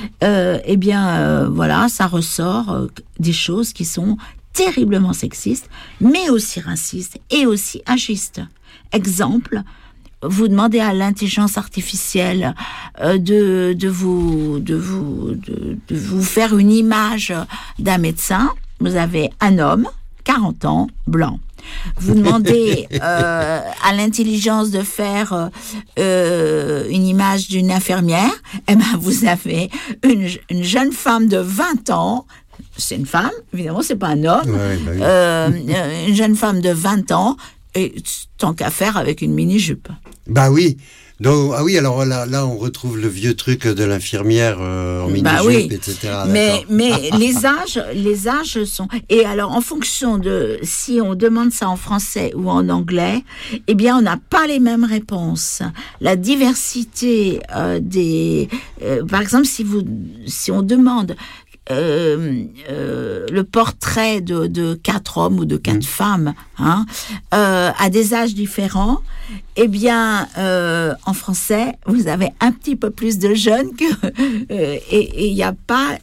voilà, ça ressort des choses qui sont terriblement sexistes, mais aussi racistes et aussi agistes. Exemple, vous demandez à l'intelligence artificielle de vous faire une image d'un médecin. Vous avez un homme, 40 ans, blanc. Vous demandez à l'intelligence de faire une image d'une infirmière. Vous avez une jeune femme de 20 ans. C'est une femme, évidemment, c'est pas un homme. Ouais, une jeune femme de 20 ans. Et tant qu'à faire avec une mini-jupe. Bah oui. Donc, alors là, on retrouve le vieux truc de l'infirmière en mini-jupe, etc. Mais les âges sont... Et alors, en fonction de si on demande ça en français ou en anglais, eh bien, on n'a pas les mêmes réponses. La diversité par exemple, si on demande le portrait de 4 hommes ou de 4 femmes, à des âges différents, eh bien, en français, vous avez un petit peu plus de jeunes et il n'y a pas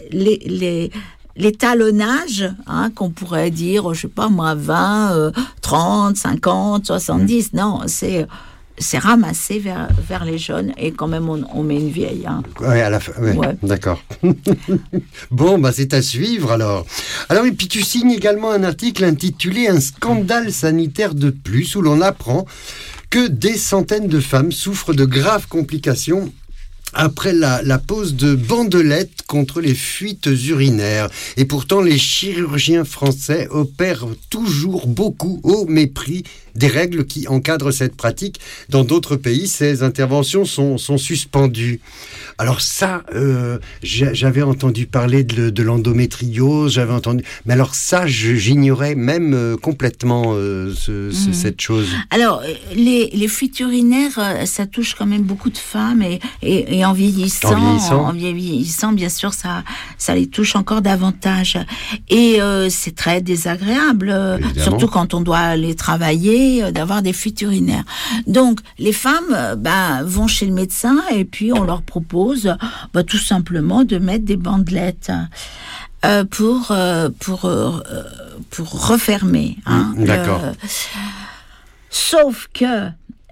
l'étalonnage, qu'on pourrait dire, je sais pas moi, 20, 30, 50, 70. Non, c'est ramassé vers les jeunes et quand même on met une vieille. Ouais, à la fin. Ouais. D'accord. Bon, c'est à suivre alors. Alors, et puis tu signes également un article intitulé « Un scandale sanitaire de plus » où l'on apprend que des centaines de femmes souffrent de graves complications après la pose de bandelettes contre les fuites urinaires. Et pourtant, les chirurgiens français opèrent toujours beaucoup au mépris des règles qui encadrent cette pratique. Dans d'autres pays, ces interventions sont suspendues. Alors ça, j'avais entendu parler de l'endométriose, mais alors ça, j'ignorais même complètement cette chose. Alors, les fuites urinaires, ça touche quand même beaucoup de femmes et en vieillissant, bien sûr, ça les touche encore davantage. Et c'est très désagréable, surtout quand on doit aller travailler, d'avoir des fuites urinaires. Donc, les femmes vont chez le médecin et puis on leur propose tout simplement de mettre des bandelettes pour refermer. D'accord. Sauf que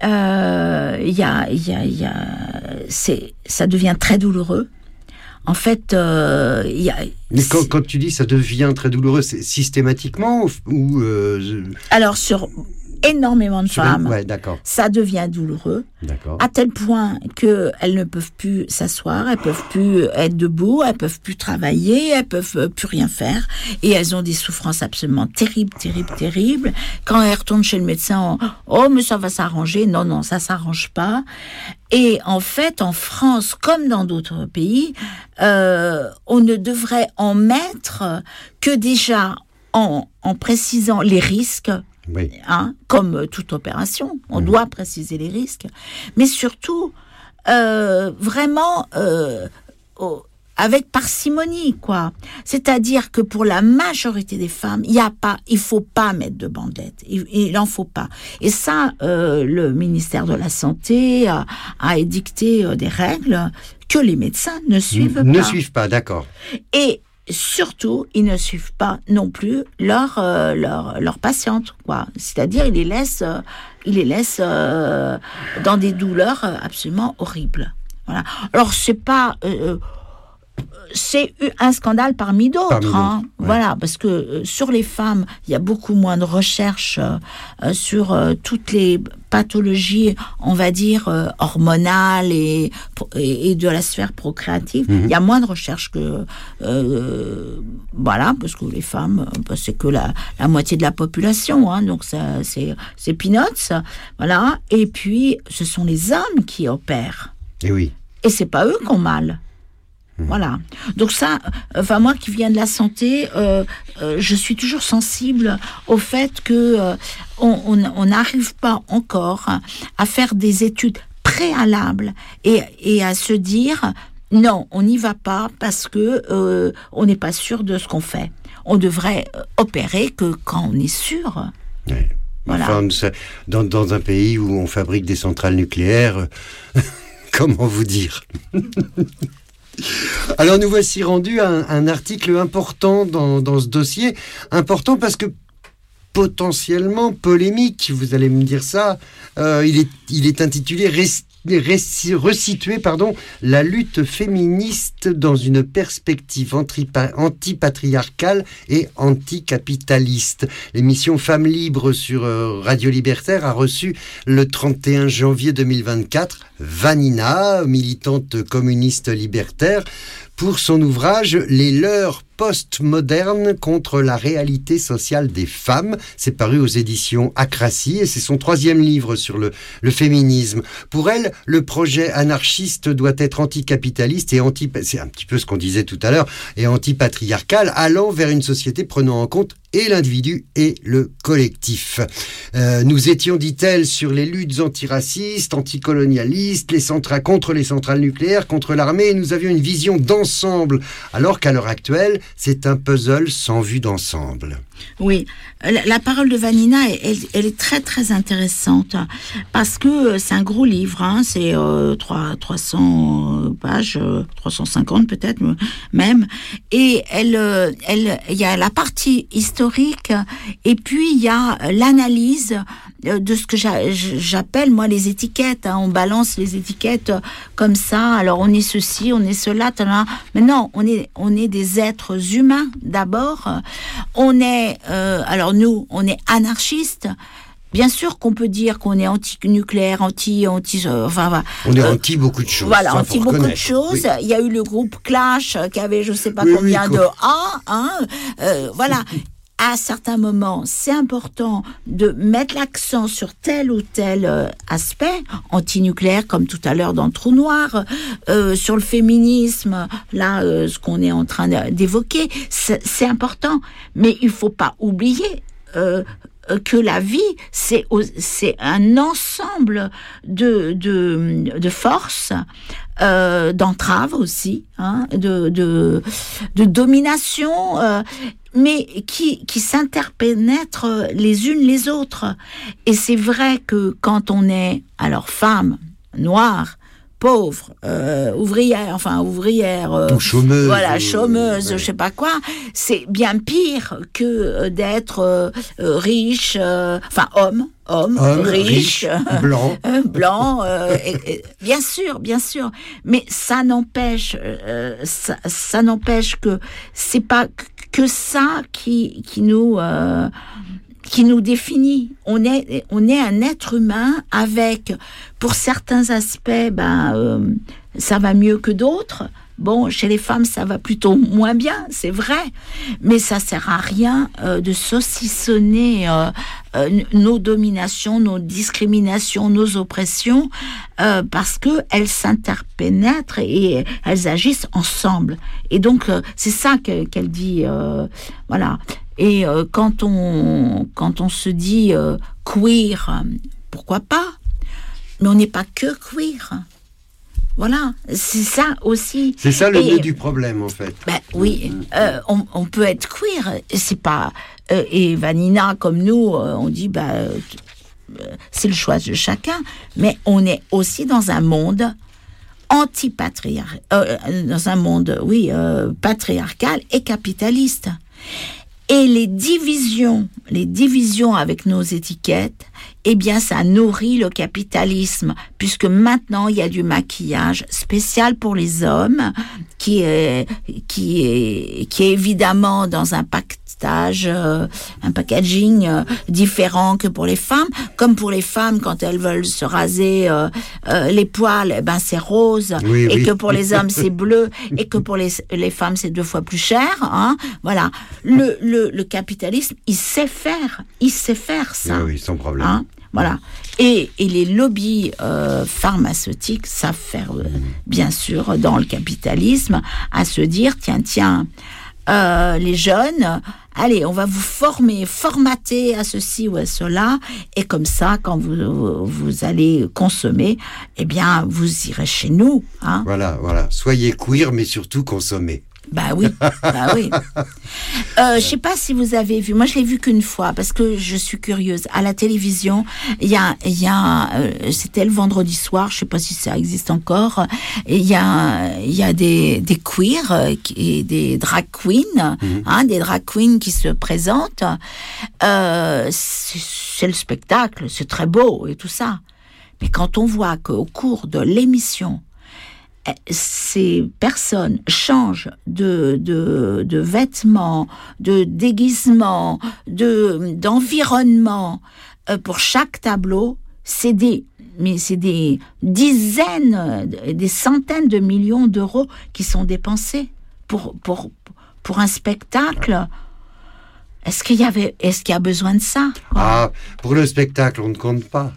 ça devient très douloureux. En fait, Mais quand tu dis ça devient très douloureux, c'est systématiquement ou Alors, sur énormément de femmes, ça devient douloureux, à tel point qu'elles ne peuvent plus s'asseoir, elles peuvent plus être debout, elles peuvent plus travailler, elles peuvent plus rien faire, et elles ont des souffrances absolument terribles. Quand elles retournent chez le médecin, mais ça va s'arranger. Non, ça s'arrange pas. Et en fait, en France, comme dans d'autres pays, on ne devrait en mettre que déjà en précisant les risques. Oui. Comme toute opération, on doit préciser les risques, mais surtout vraiment avec parcimonie, quoi. C'est-à-dire que pour la majorité des femmes, il faut pas mettre de bandelettes, il en faut pas. Et ça, le ministère de la Santé a édicté des règles que les médecins ne suivent pas. Ne suivent pas, d'accord. Et surtout, ils ne suivent pas non plus leurs patientes, quoi. C'est-à-dire, ils les laissent dans des douleurs absolument horribles. Voilà. Alors, c'est un scandale parmi d'autres. Ouais. Voilà, parce que sur les femmes, il y a beaucoup moins de recherches sur toutes les pathologies, on va dire, hormonales et de la sphère procréative. Il y a moins de recherches que... voilà, parce que les femmes, c'est que la moitié de la population, donc c'est peanuts. Voilà, et puis, ce sont les hommes qui opèrent. Et oui. Et c'est pas eux qui ont mal. Voilà. Donc ça, moi qui viens de la santé, je suis toujours sensible au fait que on n'arrive pas encore à faire des études préalables et à se dire non, on n'y va pas parce que on n'est pas sûr de ce qu'on fait. On devrait opérer que quand on est sûr. Oui. Voilà. Enfin, dans un pays où on fabrique des centrales nucléaires, comment vous dire? Alors nous voici rendus à un article important dans ce dossier, important parce que potentiellement polémique, vous allez me dire ça, il est intitulé resituer la lutte féministe dans une perspective antipatriarcale et anticapitaliste. L'émission Femmes Libres sur Radio Libertaire a reçu le 31 janvier 2024 Vanina, militante communiste libertaire, pour son ouvrage « Les leurs postmodernes contre la réalité sociale des femmes ». C'est paru aux éditions Acracy et c'est son 3e livre sur le féminisme. Pour elle, le projet anarchiste doit être anticapitaliste et c'est un petit peu ce qu'on disait tout à l'heure, et antipatriarcal, allant vers une société prenant en compte et l'individu et le collectif. Nous étions, dit-elle, sur les luttes antiracistes, anticolonialistes, contre les centrales nucléaires, contre l'armée, et nous avions une vision d'ensemble, alors qu'à l'heure actuelle, c'est un puzzle sans vue d'ensemble. Oui, la parole de Vanina, elle est très très intéressante parce que c'est un gros livre, hein, c'est 300 pages, 350 peut-être même, et il y a la partie historique et puis il y a l'analyse de ce que j'appelle moi les étiquettes, hein. On balance les étiquettes comme ça, alors on est ceci, on est cela, mais non, on est des êtres humains d'abord, alors nous, on est anarchistes. Bien sûr qu'on peut dire qu'on est anti-nucléaire, on est anti beaucoup de choses. Voilà, anti beaucoup de choses. Oui. Il y a eu le groupe Clash qui avait je sais pas combien de voilà. À certains moments, c'est important de mettre l'accent sur tel ou tel aspect, anti-nucléaire, comme tout à l'heure dans le trou noir, sur le féminisme, là, ce qu'on est en train d'évoquer, c'est important. Mais il ne faut pas oublier que la vie, c'est un ensemble de forces, d'entraves aussi, hein, de domination, mais qui s'interpénètrent les unes les autres. Et c'est vrai que quand on est, alors femme, noire, pauvre, ouvrière, chômeuse, voilà, chômeuse, ouais. Je sais pas quoi, c'est bien pire que d'être riche, homme, riche, blanc, bien sûr, mais ça n'empêche que c'est pas que ça qui nous définit. On est un être humain avec, pour certains aspects, ça va mieux que d'autres. Bon, chez les femmes, ça va plutôt moins bien, c'est vrai, mais ça sert à rien de saucissonner nos dominations, nos discriminations, nos oppressions, parce que elles s'interpénètrent et elles agissent ensemble. Et donc, c'est ça qu'elle dit, voilà. Et quand on se dit queer, pourquoi pas? Mais on n'est pas que queer. Voilà, c'est ça aussi. C'est ça le nœud du problème, en fait. Oui, on peut être queer. C'est pas et Vanina comme nous, on dit c'est le choix de chacun. Mais on est aussi dans un monde dans un monde, patriarcal et capitaliste. Et les divisions avec nos étiquettes, eh bien, ça nourrit le capitalisme, puisque maintenant, il y a du maquillage spécial pour les hommes, qui est évidemment dans un packaging différent que pour les femmes. Comme pour les femmes, quand elles veulent se raser les poils, c'est rose, que pour les hommes, c'est bleu, et que pour les femmes, c'est 2 fois plus cher. Hein. Voilà. Le capitalisme, il sait faire ça. Oui, sans problème. Hein. Voilà. Et les lobbies pharmaceutiques savent faire, bien sûr, dans le capitalisme, à se dire, tiens, les jeunes, allez, on va vous formater à ceci ou à cela, et comme ça, quand vous allez consommer, eh bien, vous irez chez nous. Hein. Voilà. Soyez queer, mais surtout consommez. Oui. Je sais pas si vous avez vu, moi je l'ai vu qu'une fois parce que je suis curieuse. À la télévision, il y a c'était le vendredi soir, je sais pas si ça existe encore. Il y a des queers et des drag queens, des drag queens qui se présentent. C'est le spectacle, c'est très beau et tout ça. Mais quand on voit qu'au cours de l'émission, ces personnes changent de vêtements, de déguisements, d'environnement pour chaque tableau, c'est des dizaines, des centaines de millions d'euros qui sont dépensés pour un spectacle. Est-ce qu'il y a besoin de ça? Pour le spectacle, on ne compte pas.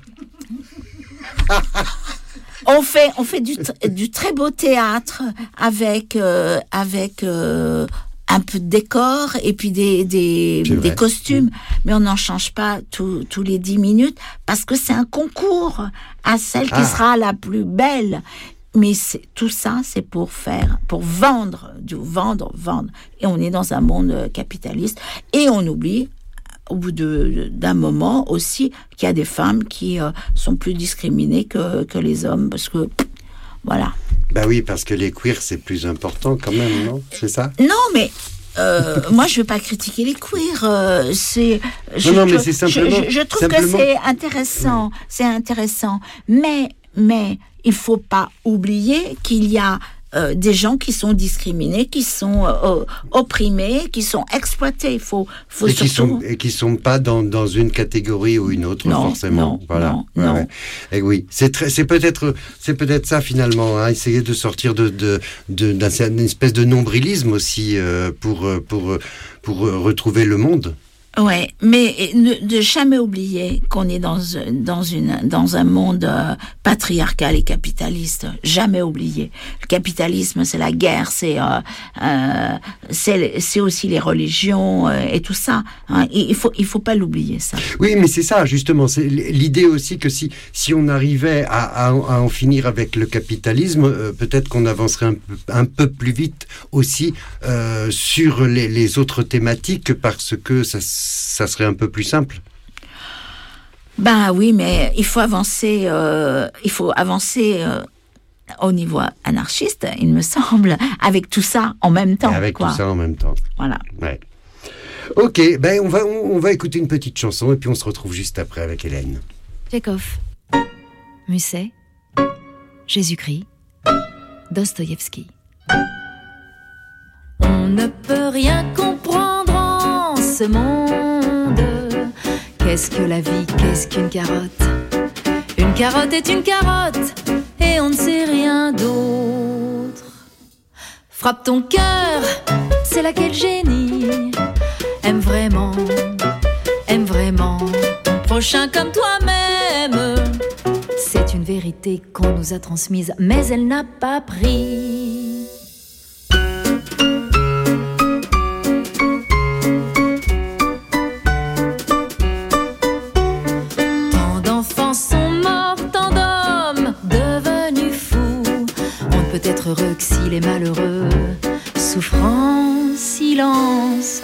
On fait du très beau théâtre avec un un peu de décor et puis des costumes, mais on n'en change pas tous les 10 minutes parce que c'est un concours à celle qui sera la plus belle. Mais tout ça, c'est pour vendre. Et on est dans un monde capitaliste. Et on oublie, au bout d'un moment aussi, qu'il y a des femmes qui sont plus discriminées que les hommes. Parce que, voilà. Bah oui, parce que les queers, c'est plus important quand même, non ? C'est ça ? Non, mais... moi, je veux pas critiquer les queers. Mais c'est simplement... Je trouve que c'est intéressant. Oui. C'est intéressant. Mais il faut pas oublier qu'il y a des gens qui sont discriminés, qui sont opprimés, qui sont exploités. Faut surtout... qui sont pas dans une catégorie ou une autre, forcément. Non. Ouais. Et oui, c'est peut-être ça finalement, hein, essayer de sortir d'une espèce de nombrilisme aussi pour retrouver le monde. Ouais, mais ne jamais oublier qu'on est dans un monde patriarcal et capitaliste. Jamais oublier. Le capitalisme, c'est la guerre, c'est aussi les religions et tout ça. Hein. Il faut pas l'oublier, ça. Oui, mais c'est ça justement. C'est l'idée aussi que si on arrivait à en finir avec le capitalisme, peut-être qu'on avancerait un peu plus vite aussi sur les autres thématiques parce que ça serait un peu plus simple. Ben oui, mais il faut avancer au niveau anarchiste, il me semble, avec tout ça en même temps. Tout ça en même temps. Voilà. Ouais. Ok, ben on va écouter une petite chanson et puis on se retrouve juste après avec Hélène. Tchekhov, Musset, Jésus-Christ, Dostoïevski. On ne peut rien comprendre en ce monde. Qu'est-ce que la vie, qu'est-ce qu'une carotte ? Une carotte est une carotte, et on ne sait rien d'autre. Frappe ton cœur, c'est là quel génie. Aime vraiment ton prochain comme toi-même. C'est une vérité qu'on nous a transmise, mais elle n'a pas pris. Peut-être heureux que s'il est malheureux, souffrance, silence.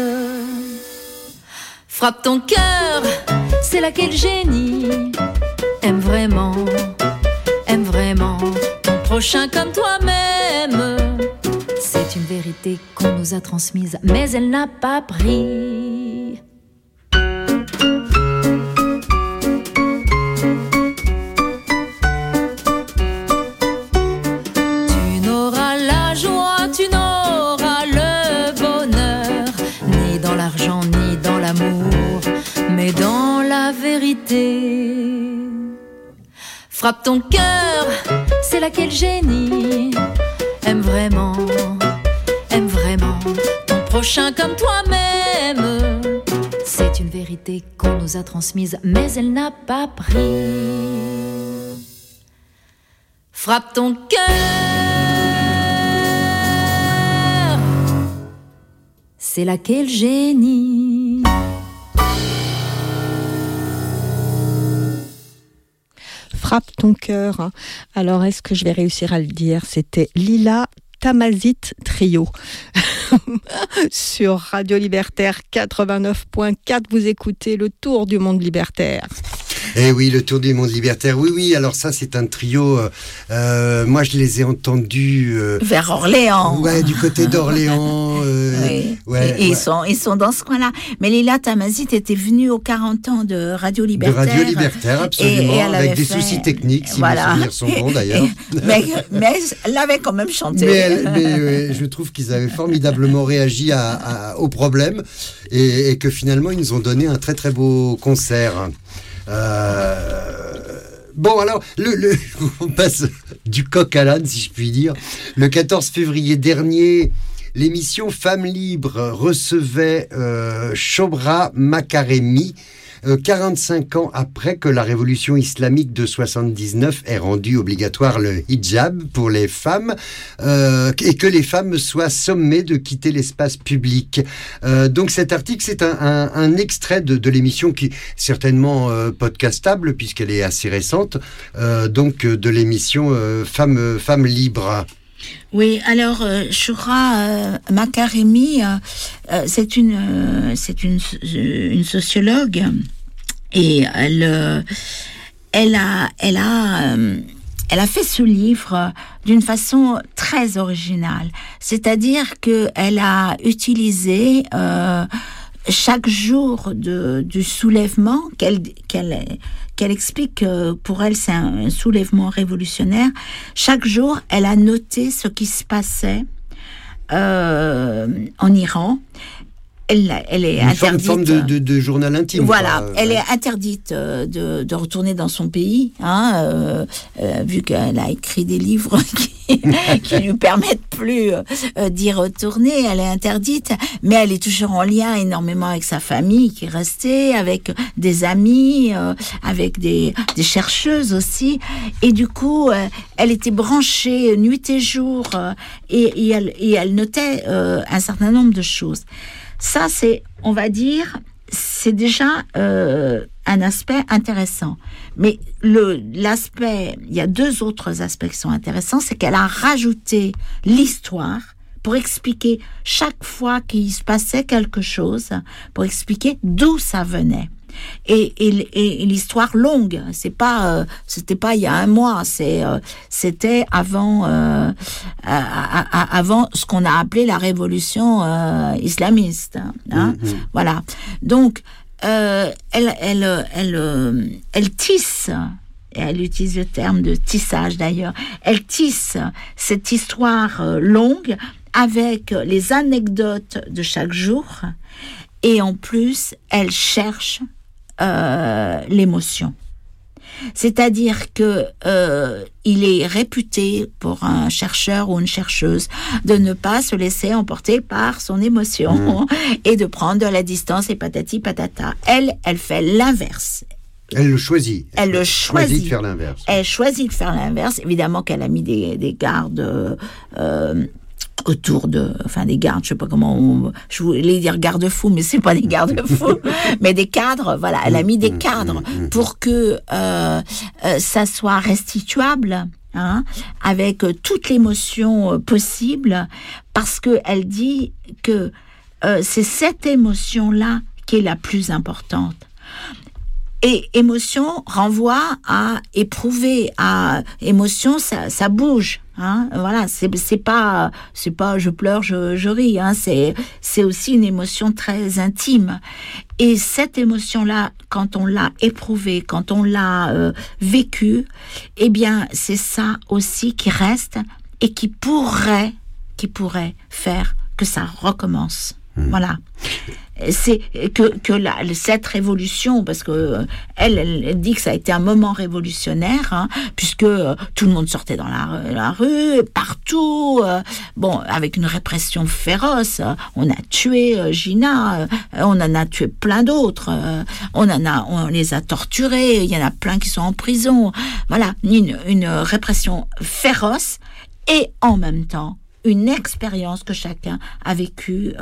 Frappe ton cœur, c'est là quel génie. Aime vraiment ton prochain comme toi-même. C'est une vérité qu'on nous a transmise, mais elle n'a pas pris. Mais dans la vérité, frappe ton cœur, c'est là quel génie. Aime vraiment ton prochain comme toi-même. C'est une vérité qu'on nous a transmise, mais elle n'a pas pris. Frappe ton cœur, c'est là quel génie. Frappe ton cœur. Alors, est-ce que je vais réussir à le dire ? C'était Lila Tamazit Trio. Sur Radio Libertaire 89.4, vous écoutez le Tour du monde libertaire. Eh oui, le Tour du monde libertaire. Oui. Alors ça, c'est un trio. Moi, je les ai entendus vers Orléans. Ouais, du côté d'Orléans. Oui. Ouais, ils sont dans ce coin-là. Mais Lila Tamazit était venue aux 40 ans de Radio Libertaire. De Radio Libertaire, absolument, et avec des soucis techniques, si mes souvenirs sont bons d'ailleurs. mais elle avait quand même chanté. Mais je trouve qu'ils avaient formidablement réagi au problème et que finalement, ils nous ont donné un très très beau concert. Bon, alors, on passe du coq à l'âne, si je puis dire. Le 14 février dernier, l'émission Femmes Libres recevait Shobra Makaremi, 45 ans après que la révolution islamique de 79 ait rendu obligatoire le hijab pour les femmes et que les femmes soient sommées de quitter l'espace public. Donc cet article, c'est un extrait de l'émission qui est certainement podcastable puisqu'elle est assez récente, donc de l'émission Femmes libres. Oui, alors Choura Makaremi, c'est une sociologue et elle a fait ce livre d'une façon très originale, c'est-à-dire que elle a utilisé chaque jour du soulèvement qu'elle explique que pour elle c'est un soulèvement révolutionnaire. Chaque jour, elle a noté ce qui se passait en Iran. Elle est interdite. Une forme de journal intime. Voilà, elle est interdite de retourner dans son pays, vu qu'elle a écrit des livres qui lui permettent plus d'y retourner. Elle est interdite, mais elle est toujours en lien énormément avec sa famille qui est restée, avec des amis, avec des chercheuses aussi. Et du coup, elle était branchée nuit et jour, et elle notait un certain nombre de choses. Ça, on va dire, c'est déjà un aspect intéressant. Mais il y a deux autres aspects qui sont intéressants, c'est qu'elle a rajouté l'histoire pour expliquer chaque fois qu'il se passait quelque chose, pour expliquer d'où ça venait. Et l'histoire longue, c'était pas il y a un mois, c'était avant ce qu'on a appelé la révolution islamiste, Voilà. Donc elle tisse, et elle utilise le terme de tissage d'ailleurs, elle tisse cette histoire longue avec les anecdotes de chaque jour, et en plus elle cherche l'émotion. C'est-à-dire que il est réputé pour un chercheur ou une chercheuse de ne pas se laisser emporter par son émotion et de prendre de la distance et patati patata. Elle fait l'inverse. Elle le choisit. Elle choisit de faire l'inverse. Elle choisit de faire l'inverse. Évidemment qu'elle a mis des gardes autour des gardes, je sais pas comment je voulais dire garde-fous, mais c'est pas des garde-fous, mais des cadres, voilà, elle a mis des cadres pour que ça soit restituable, avec toute l'émotion possible, parce que elle dit que c'est cette émotion-là qui est la plus importante. Et émotion renvoie à éprouver, à émotion, ça bouge. Voilà, c'est pas je pleure, je ris. C'est aussi une émotion très intime. Et cette émotion-là, quand on l'a éprouvée, quand on l'a vécue, eh bien, c'est ça aussi qui reste et qui pourrait faire que ça recommence. Voilà. C'est que cette révolution, parce que elle dit que ça a été un moment révolutionnaire, puisque tout le monde sortait dans la rue, partout, avec une répression féroce. On a tué Gina, on en a tué plein d'autres, on les a torturés, il y en a plein qui sont en prison. Voilà, une répression féroce et en même temps une expérience que chacun a vécue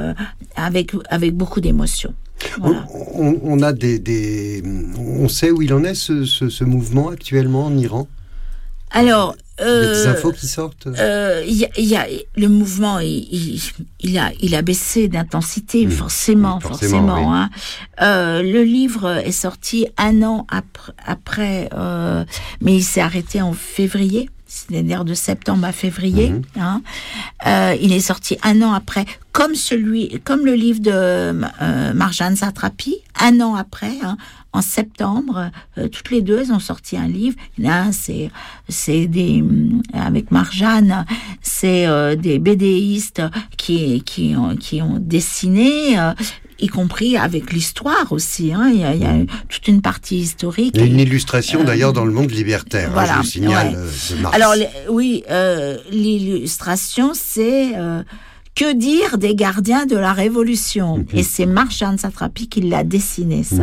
avec beaucoup d'émotion. Voilà. On a on sait où il en est ce mouvement actuellement en Iran. Alors, il y a des infos qui sortent. Il y a le mouvement, il a baissé d'intensité, forcément. Oui. Le livre est sorti 1 an après, mais il s'est arrêté en février. C'est-à-dire de septembre à février. Il est sorti 1 an après, comme le livre de Marjane Satrapi, 1 an après, en septembre, toutes les deux, elles ont sorti un livre. Là, c'est avec Marjane, c'est des BDistes qui ont dessiné, y compris avec l'histoire aussi. Il y a toute une partie historique. Il y a une illustration d'ailleurs dans Le Monde libertaire, voilà, je le signale, de Mars. Alors l'illustration, c'est Que dire des gardiens de la Révolution? Et c'est Marjane Satrapi qui l'a dessiné, ça.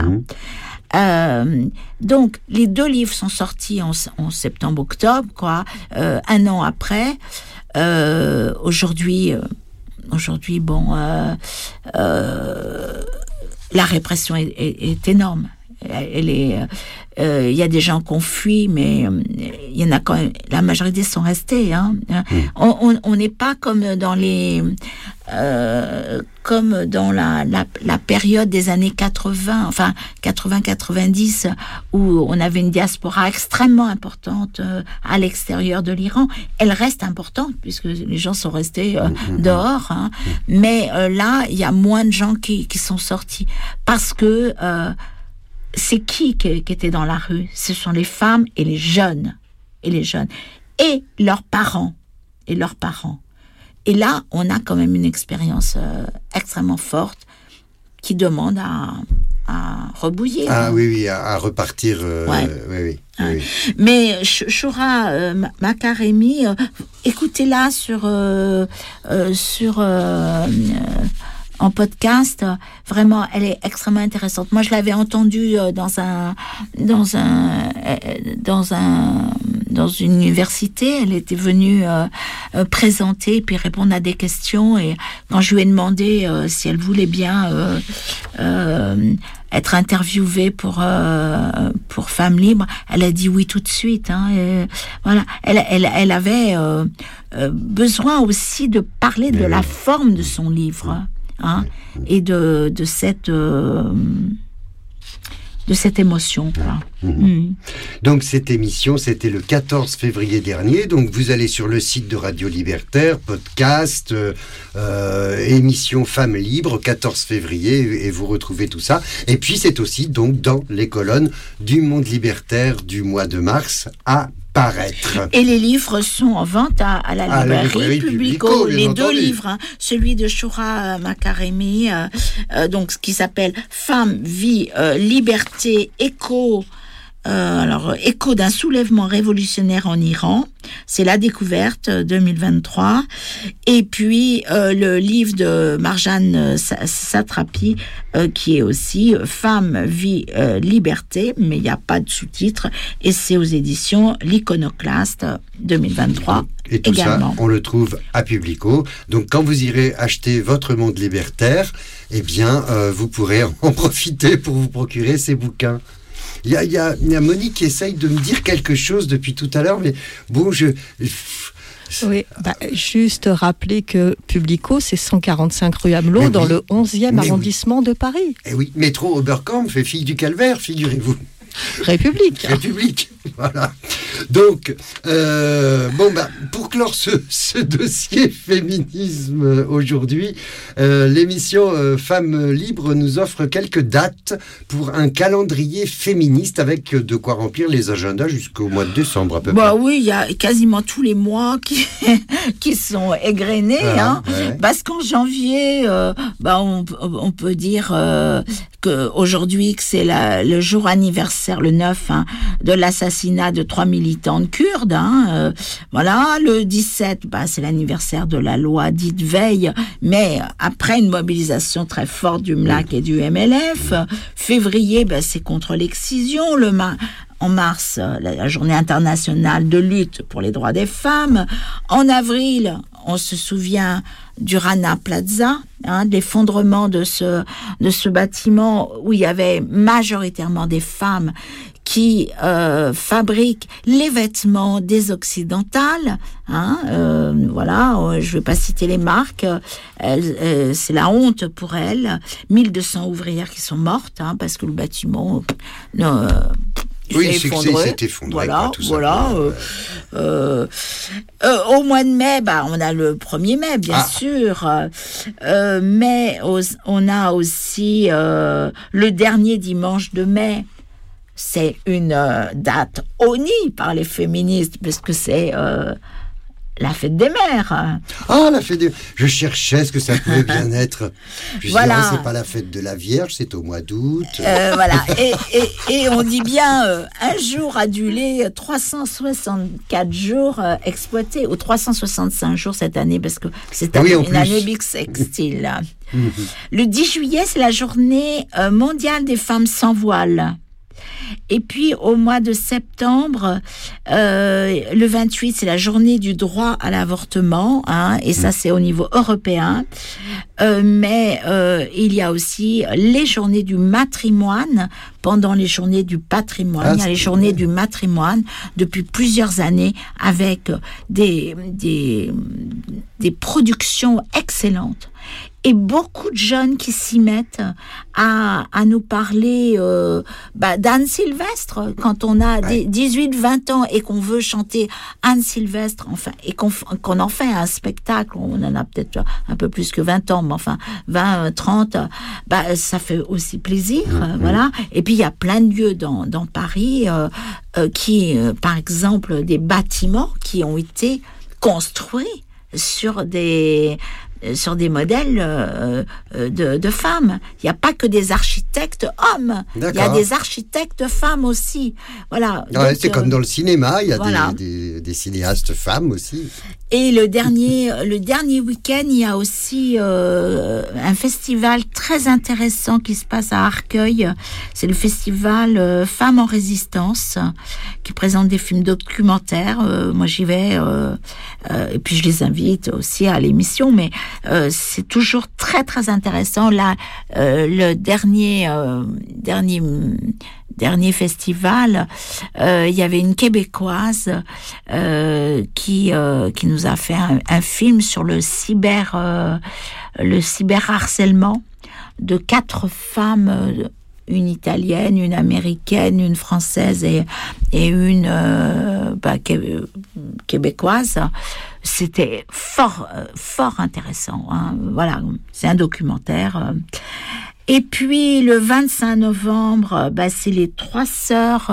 Donc, les 2 livres sont sortis en septembre-octobre, quoi, un an après. Aujourd'hui, bon, la répression est énorme. Elle est, il y a des gens qui ont fui, mais il y en a quand même. La majorité sont restés. Hein. On n'est pas comme dans les, comme dans la période des années 80, enfin 80-90, où on avait une diaspora extrêmement importante à l'extérieur de l'Iran. Elle reste importante puisque les gens sont restés dehors. Hein. Mais là, il y a moins de gens qui sont sortis parce que c'est qui était dans la rue? Ce sont les femmes et les jeunes. Et leurs parents. Et là, on a quand même une expérience extrêmement forte qui demande à rebouiller. Ah oui, à repartir. Oui. Mais Choura Makaremi, écoutez-la en podcast, vraiment, elle est extrêmement intéressante. Moi, je l'avais entendue dans une université. Elle était venue présenter puis répondre à des questions. Et quand je lui ai demandé si elle voulait bien être interviewée pour Femmes Libres, elle a dit oui tout de suite. Hein, et voilà, elle avait besoin aussi de parler de la forme de son livre. Hein, et de cette émotion. Quoi. Donc cette émission, c'était le 14 février dernier. Donc vous allez sur le site de Radio Libertaire, podcast, émission Femmes Libres, 14 février, et vous retrouvez tout ça. Et puis c'est aussi donc dans les colonnes du Monde Libertaire du mois de mars à paraître. Et les livres sont en vente à la librairie Publico. Les 2 livres, hein, celui de Choura Makaremi, donc qui s'appelle Femme, vie, liberté, écho. Écho d'un soulèvement révolutionnaire en Iran, c'est La Découverte 2023, et puis le livre de Marjane Satrapi qui est aussi Femme, vie, liberté, mais il n'y a pas de sous-titres, et c'est aux éditions L'Iconoclaste 2023. Et tout également. Ça, on le trouve à Publico. Donc quand vous irez acheter votre Monde Libertaire, eh bien vous pourrez en profiter pour vous procurer ces bouquins. Il y a Monique qui essaye de me dire quelque chose depuis tout à l'heure, mais bon, Oui, juste rappeler que Publico, c'est 145 rue Amelot, dans le 11e arrondissement de Paris. Eh oui, métro Oberkampf et Fille du Calvaire, figurez-vous. République, voilà. Donc, pour clore ce dossier féminisme aujourd'hui, l'émission Femmes Libres nous offre quelques dates pour un calendrier féministe avec de quoi remplir les agendas jusqu'au mois de décembre à peu près. Oui, il y a quasiment tous les mois qui sont égrenés, parce qu'en janvier, on peut dire qu'aujourd'hui que c'est le jour anniversaire, le 9, de l'assassinat de 3 militantes kurdes. Voilà, le 17, c'est l'anniversaire de la loi dite Veil, mais après une mobilisation très forte du MLAC et du MLF. Février, c'est contre l'excision. En mars, la journée internationale de lutte pour les droits des femmes. En avril, on se souvient du Rana Plaza, de l'effondrement de ce bâtiment où il y avait majoritairement des femmes qui fabriquent les vêtements des occidentales. Voilà, je ne vais pas citer les marques. C'est la honte pour elles. 1200 ouvrières qui sont mortes parce que le bâtiment... Oui, c'est s'est effondré. Voilà. Au mois de mai, on a le 1er mai, bien sûr. Mais on a aussi le dernier dimanche de mai. C'est une date honnie par les féministes, parce que c'est la fête des mères. Ah, la fête des... Je cherchais ce que ça pouvait bien être. Je Voilà. disais, c'est pas la fête de la Vierge, c'est au mois d'août. Voilà. Et on dit bien un jour adulé, 364 jours exploités, ou 365 jours cette année, parce que c'est une année bissextile. Le 10 juillet, c'est la journée mondiale des femmes sans voile. Et puis au mois de septembre, le 28, c'est la journée du droit à l'avortement, hein, et ça c'est au niveau européen. Mais il y a aussi les journées du matrimoine. Pendant les journées du patrimoine, il y a les journées du matrimoine depuis plusieurs années avec des productions excellentes. Et beaucoup de jeunes qui s'y mettent à nous parler d'Anne Sylvestre. Quand on a 18-20 ans et qu'on veut chanter Anne Sylvestre, enfin, et qu'on en fait un spectacle, on en a peut-être un peu plus que 20 ans, mais enfin 20, 30, ça fait aussi plaisir. Voilà. Et puis il y a plein de lieux dans Paris qui, par exemple, des bâtiments qui ont été construits sur des modèles de femmes. Il n'y a pas que des architectes hommes. D'accord. Il y a des architectes femmes aussi. Voilà. Ouais, donc, c'est comme dans le cinéma, il y a des cinéastes femmes aussi. Et le dernier week-end, il y a aussi un festival très intéressant qui se passe à Arcueil. C'est le festival Femmes en Résistance, qui présente des films documentaires. Moi, j'y vais. Et puis, je les invite aussi à l'émission. Mais c'est toujours très, très intéressant. Là, le dernier festival, il y avait une Québécoise qui nous a fait un film sur le cyberharcèlement de 4 femmes, une italienne, une américaine, une française et une québécoise. C'était fort intéressant, hein. Voilà, c'est un documentaire. Et puis le 25 novembre, c'est les 3 sœurs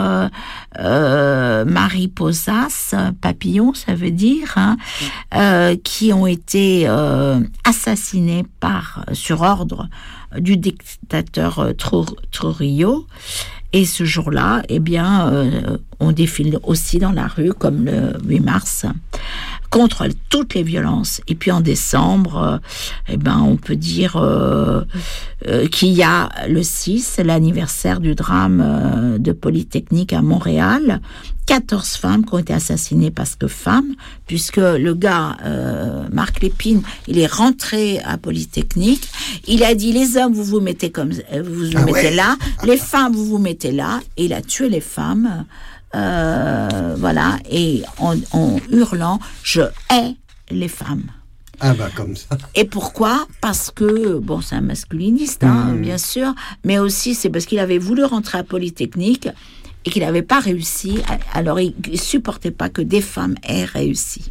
Mariposas, papillon ça veut dire, hein, qui ont été assassinées sur ordre du dictateur Trujillo. Et ce jour-là, on défile aussi dans la rue comme le 8 mars contre toutes les violences. Et puis en décembre, on peut dire qu'il y a le 6, l'anniversaire du drame de Polytechnique à Montréal. 14 femmes qui ont été assassinées parce que femmes, puisque le gars, Marc Lépine, il est rentré à Polytechnique. Il a dit, les hommes, vous mettez là. Les femmes, vous vous mettez là. Et il a tué les femmes. Voilà, et en hurlant, je hais les femmes. Comme ça. Et pourquoi ? Parce que, c'est un masculiniste, hein, bien sûr, mais aussi c'est parce qu'il avait voulu rentrer à Polytechnique et qu'il n'avait pas réussi, alors il ne supportait pas que des femmes aient réussi.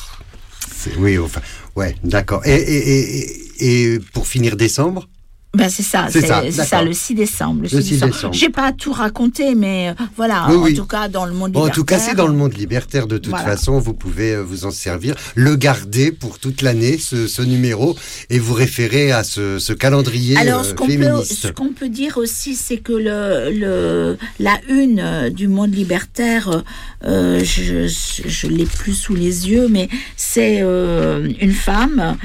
D'accord. Et pour finir décembre ? C'est ça, le 6 décembre. Le 6 décembre. J'ai pas tout raconté, mais voilà, en tout cas dans le monde libertaire. En tout cas, c'est dans le monde libertaire, de toute façon, vous pouvez vous en servir, le garder pour toute l'année, ce numéro, et vous référer à ce calendrier féministe. Ce qu'on peut dire aussi, c'est que la une du monde libertaire, je l'ai plus sous les yeux, mais c'est une femme,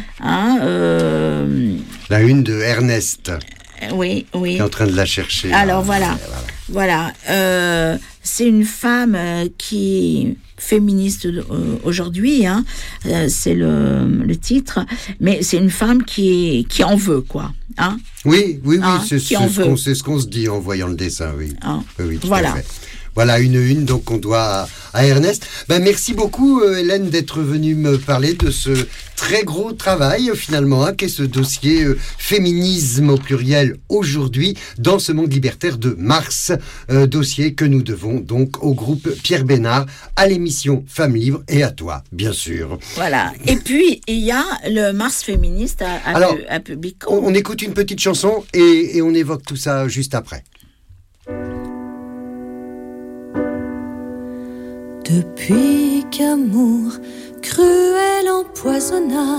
la une de Ernest. Oui. Qui est en train de la chercher. Alors voilà. C'est une femme qui est féministe aujourd'hui, hein. C'est le titre, mais c'est une femme qui en veut, quoi. Hein. Oui, c'est ce qu'on se dit en voyant le dessin, oui. Oui, tout à fait. Voilà une donc qu'on doit à Ernest. Merci beaucoup Hélène d'être venue me parler de ce très gros travail finalement, qu'est ce dossier féminisme au pluriel aujourd'hui dans ce monde libertaire de mars, dossier que nous devons donc au groupe Pierre Bénard, à l'émission Femmes Libres et à toi bien sûr. Voilà. Et puis il y a le Mars féministe à Publico. On écoute une petite chanson et on évoque tout ça juste après. Depuis qu'amour cruel empoisonna.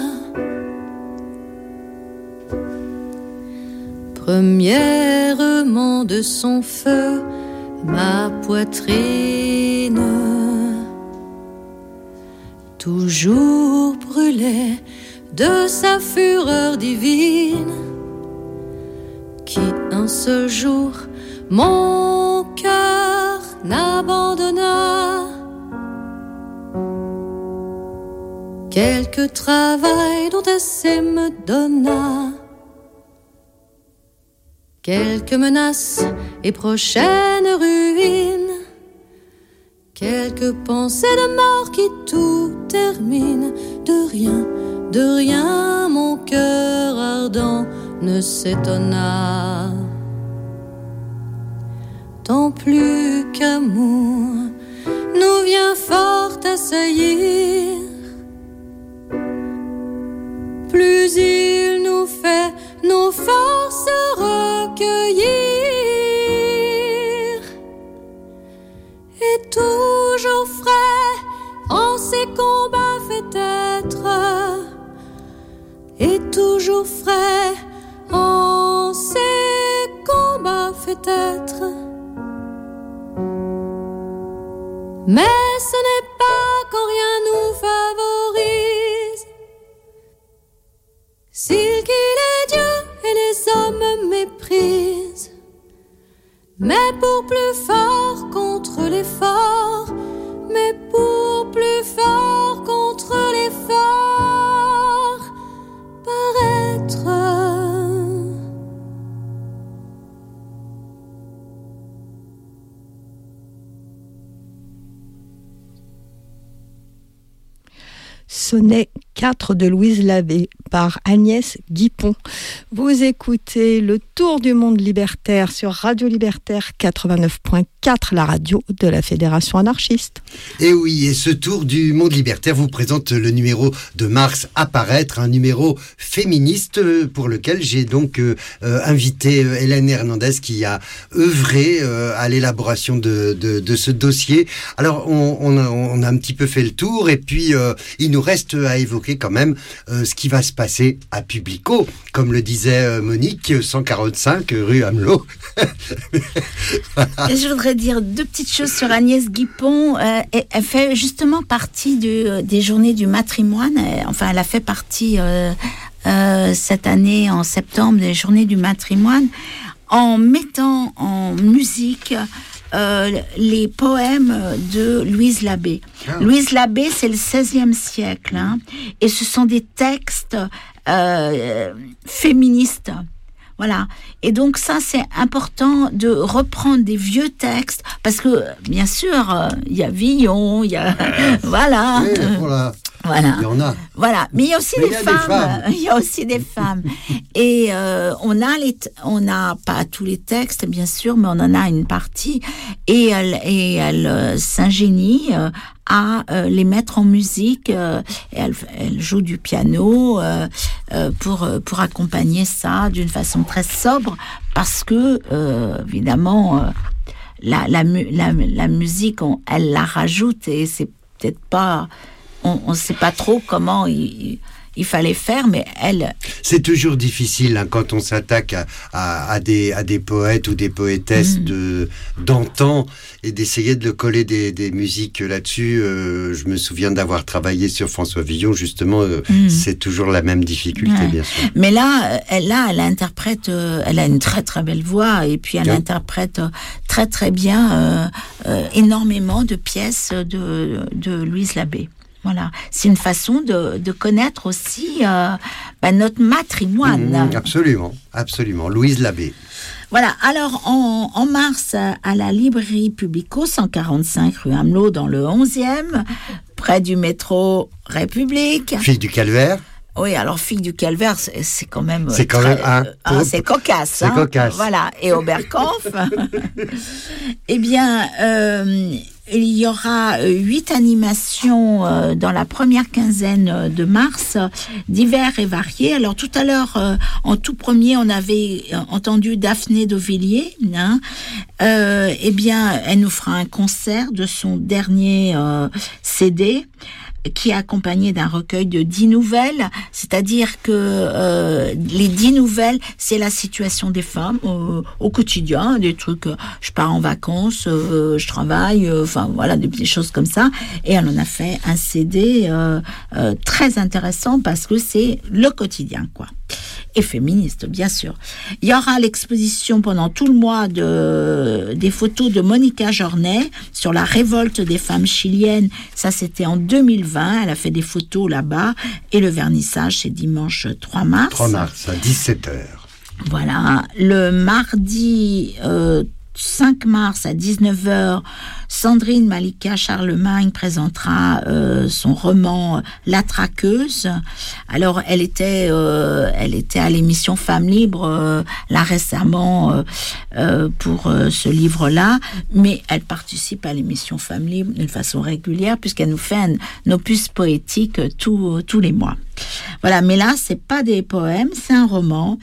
Premièrement de son feu ma poitrine toujours brûlait de sa fureur divine, qui un seul jour mon cœur n'abandonna. Quelque travail dont assez me donna, quelques menaces et prochaines ruines, quelques pensées de mort qui tout terminent. De rien, mon cœur ardent ne s'étonna. Tant plus qu'amour nous vient fort assaillir, plus il nous fait nos forces recueillir, et toujours frais en ses combats fait être, et toujours frais en ses combats fait être. Mais ce n'est pas quand rien nous favorise, s'il qu'il est Dieu et les hommes méprisent, mais pour plus fort contre l'effort, mais pour plus fort contre l'effort, paraître. Sonnet 4 de Louise Labbé par Agnès Guipon. Vous écoutez le Tour du monde libertaire sur Radio Libertaire 89.4, la radio de la Fédération anarchiste. Et oui, et ce Tour du monde libertaire vous présente le numéro de mars à paraître, un numéro féministe pour lequel j'ai donc invité Hélène Hernandez qui a œuvré à l'élaboration de ce dossier. Alors on a un petit peu fait le tour et puis il nous reste à évoquer quand même ce qui va se passer à Publico, comme le disait Monique, 145 rue Amelot. Voilà. Et je voudrais dire deux petites choses sur Agnès Guipon. Elle fait justement partie des journées du matrimoine. Enfin, elle a fait partie cette année, en septembre, des journées du matrimoine, en mettant en musique les poèmes de Louise Labbé. Ah. Louise Labbé, c'est le XVIe siècle, hein, et ce sont des textes féministes. Voilà. Et donc ça, c'est important de reprendre des vieux textes, parce que, bien sûr, il y a Villon, il y a... voilà. Oui, voilà. Il y en a. Voilà. Mais il y a aussi des femmes. Il y a aussi des femmes. Et on a pas tous les textes, bien sûr, mais on en a une partie. Et elle s'ingénie à les mettre en musique. Elle joue du piano pour accompagner ça d'une façon très sobre, parce que évidemment la musique, elle la rajoute, et c'est peut-être pas, on ne sait pas trop comment il fallait faire, mais elle... C'est toujours difficile hein, quand on s'attaque à des poètes ou des poétesses d'antan, et d'essayer de coller des musiques là-dessus. Je me souviens d'avoir travaillé sur François Villon, justement, c'est toujours la même difficulté, bien sûr. Mais là, elle interprète, elle a une très très belle voix, et puis elle interprète très très bien énormément de pièces de Louise Labbé. Voilà, c'est une façon de connaître aussi notre matrimoine. Absolument, absolument. Louise Labbé. Voilà, alors en mars, à la librairie Publico, 145 rue Amelot, dans le 11e, près du métro République. Fille du Calvaire. Oui, alors Fille du Calvaire, c'est quand même... C'est quand même... c'est cocasse. C'est cocasse. Voilà, et Oberkampf. Eh bien... il y aura 8 animations dans la première quinzaine de mars, divers et variés. Alors tout à l'heure, en tout premier, on avait entendu Daphné d'Auvilliers. Hein. Eh bien, elle nous fera un concert de son dernier CD, qui est accompagné d'un recueil de 10 nouvelles, c'est-à-dire que les 10 nouvelles, c'est la situation des femmes au quotidien, des trucs, je pars en vacances, je travaille, enfin voilà, des petites choses comme ça, et elle en a fait un CD très intéressant parce que c'est le quotidien, quoi. Et féministe, bien sûr. Il y aura l'exposition pendant tout le mois des photos de Monica Jornet sur la révolte des femmes chiliennes. Ça, c'était en 2020. Elle a fait des photos là-bas. Et le vernissage, c'est dimanche 3 mars. 3 mars, à 17h. Voilà. Le mardi 5 mars à 19h, Sandrine Malika Charlemagne présentera son roman La Traqueuse. Alors, elle était à l'émission Femmes Libres là récemment pour ce livre-là, mais elle participe à l'émission Femmes Libres d'une façon régulière puisqu'elle nous fait un opus poétique tous les mois. Voilà, mais là, c'est pas des poèmes, c'est un roman